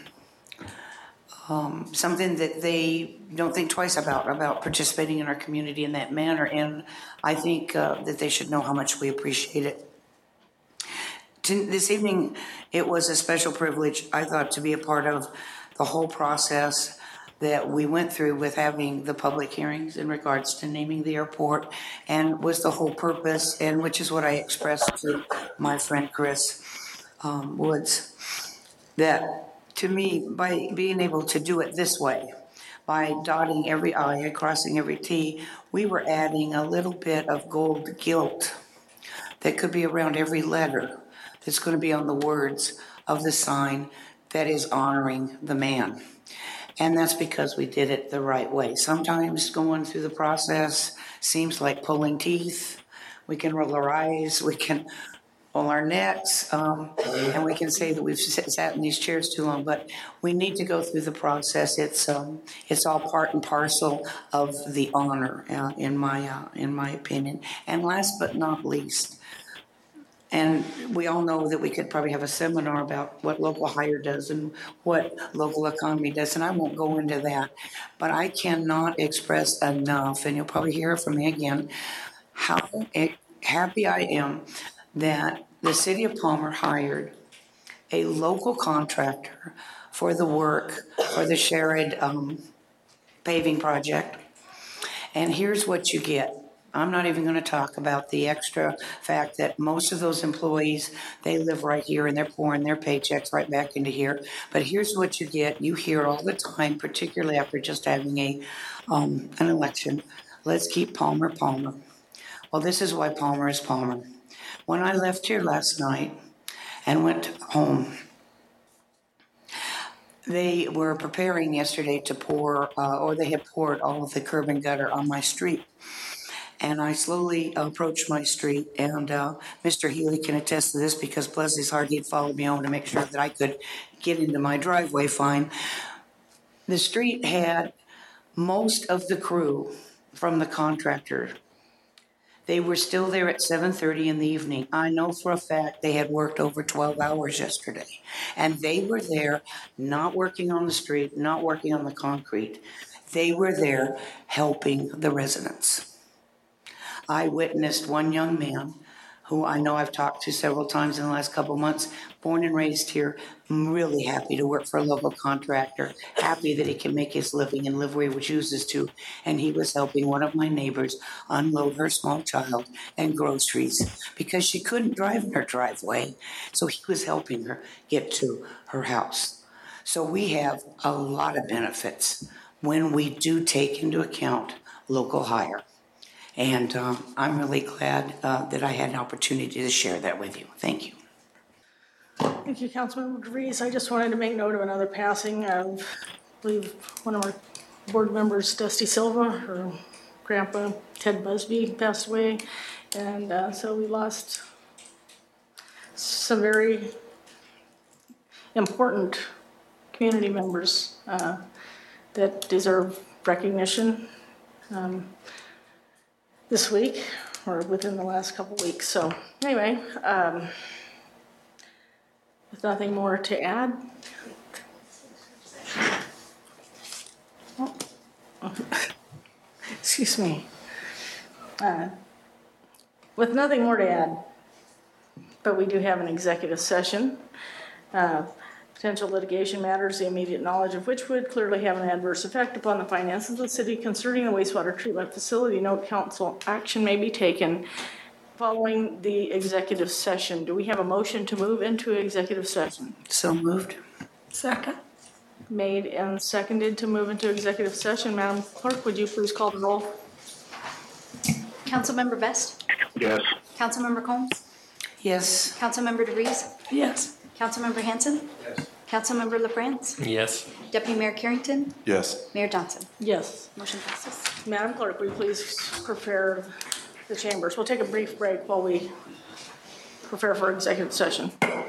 D: um, something that they don't think twice about about participating in our community in that manner, and I think uh, that they should know how much we appreciate it. This evening, it was a special privilege, I thought, to be a part of the whole process that we went through with having the public hearings in regards to naming the airport, and was the whole purpose, and which is what I expressed to my friend Chris um, Woods, that to me, by being able to do it this way, by dotting every I and crossing every T, we were adding a little bit of gold gilt that could be around every letter that's going to be on the words of the sign that is honoring the man. And that's because we did it the right way. Sometimes going through the process seems like pulling teeth. We can roll our eyes, we can roll our necks, um, and we can say that we've sat in these chairs too long, but we need to go through the process. It's um, it's all part and parcel of the honor, uh, in my uh, in my opinion. And last but not least, and we all know that we could probably have a seminar about what local hire does and what local economy does, and I won't go into that. But I cannot express enough, and you'll probably hear it from me again, how happy I am that the city of Palmer hired a local contractor for the work for the Sherrod um, paving project. And here's what you get. I'm not even going to talk about the extra fact that most of those employees, they live right here and they're pouring their paychecks right back into here. But here's what you get. You hear all the time, particularly after just having a um, an election, let's keep Palmer Palmer. Well, this is why Palmer is Palmer. When I left here last night and went home, they were preparing yesterday to pour, uh, or they had poured all of the curb and gutter on my street. And I slowly approached my street, and uh, Mister Healy can attest to this because bless his heart, he'd followed me home to make sure that I could get into my driveway fine. The street had most of the crew from the contractor. They were still there at seven thirty in the evening. I know for a fact they had worked over twelve hours yesterday. And they were there not working on the street, not working on the concrete. They were there helping the residents. I witnessed one young man who I know I've talked to several times in the last couple of months, born and raised here, really happy to work for a local contractor, happy that he can make his living and live where he chooses to. And he was helping one of my neighbors unload her small child and groceries because she couldn't drive in her driveway. So he was helping her get to her house. So we have a lot of benefits when we do take into account local hire. And um, I'm really glad uh, that I had an opportunity to share that with you. Thank you.
A: Thank you, Councilmember DeVries. I just wanted to make note of another passing of, I believe, one of our board members, Dusty Silva, her grandpa, Ted Busby, passed away. And uh, so we lost some very important community members uh, that deserve recognition. Um, this week, or within the last couple weeks. So anyway, um, with nothing more to add. Oh. Excuse me. Uh, with nothing more to add, but we do have an executive session. Uh, Potential litigation matters, the immediate knowledge of which would clearly have an adverse effect upon the finances of the city concerning the wastewater treatment facility. Note council action may be taken following the executive session. Do we have a motion to move into executive session?
D: So moved.
E: Second.
A: Made and seconded to move into executive session. Madam Clerk, would you please call the roll?
B: Councilmember Best?
U: Yes.
B: Councilmember Combs?
D: Yes.
B: Councilmember DeVries?
E: Yes.
B: Councilmember Hanson?
V: Yes.
B: Councilmember LaFrance?
H: Yes.
B: Deputy Mayor Carrington?
C: Yes.
B: Mayor Johnson?
A: Yes.
B: Motion passes.
A: Madam Clerk, will you please prepare the chambers? We'll take a brief break while we prepare for executive session.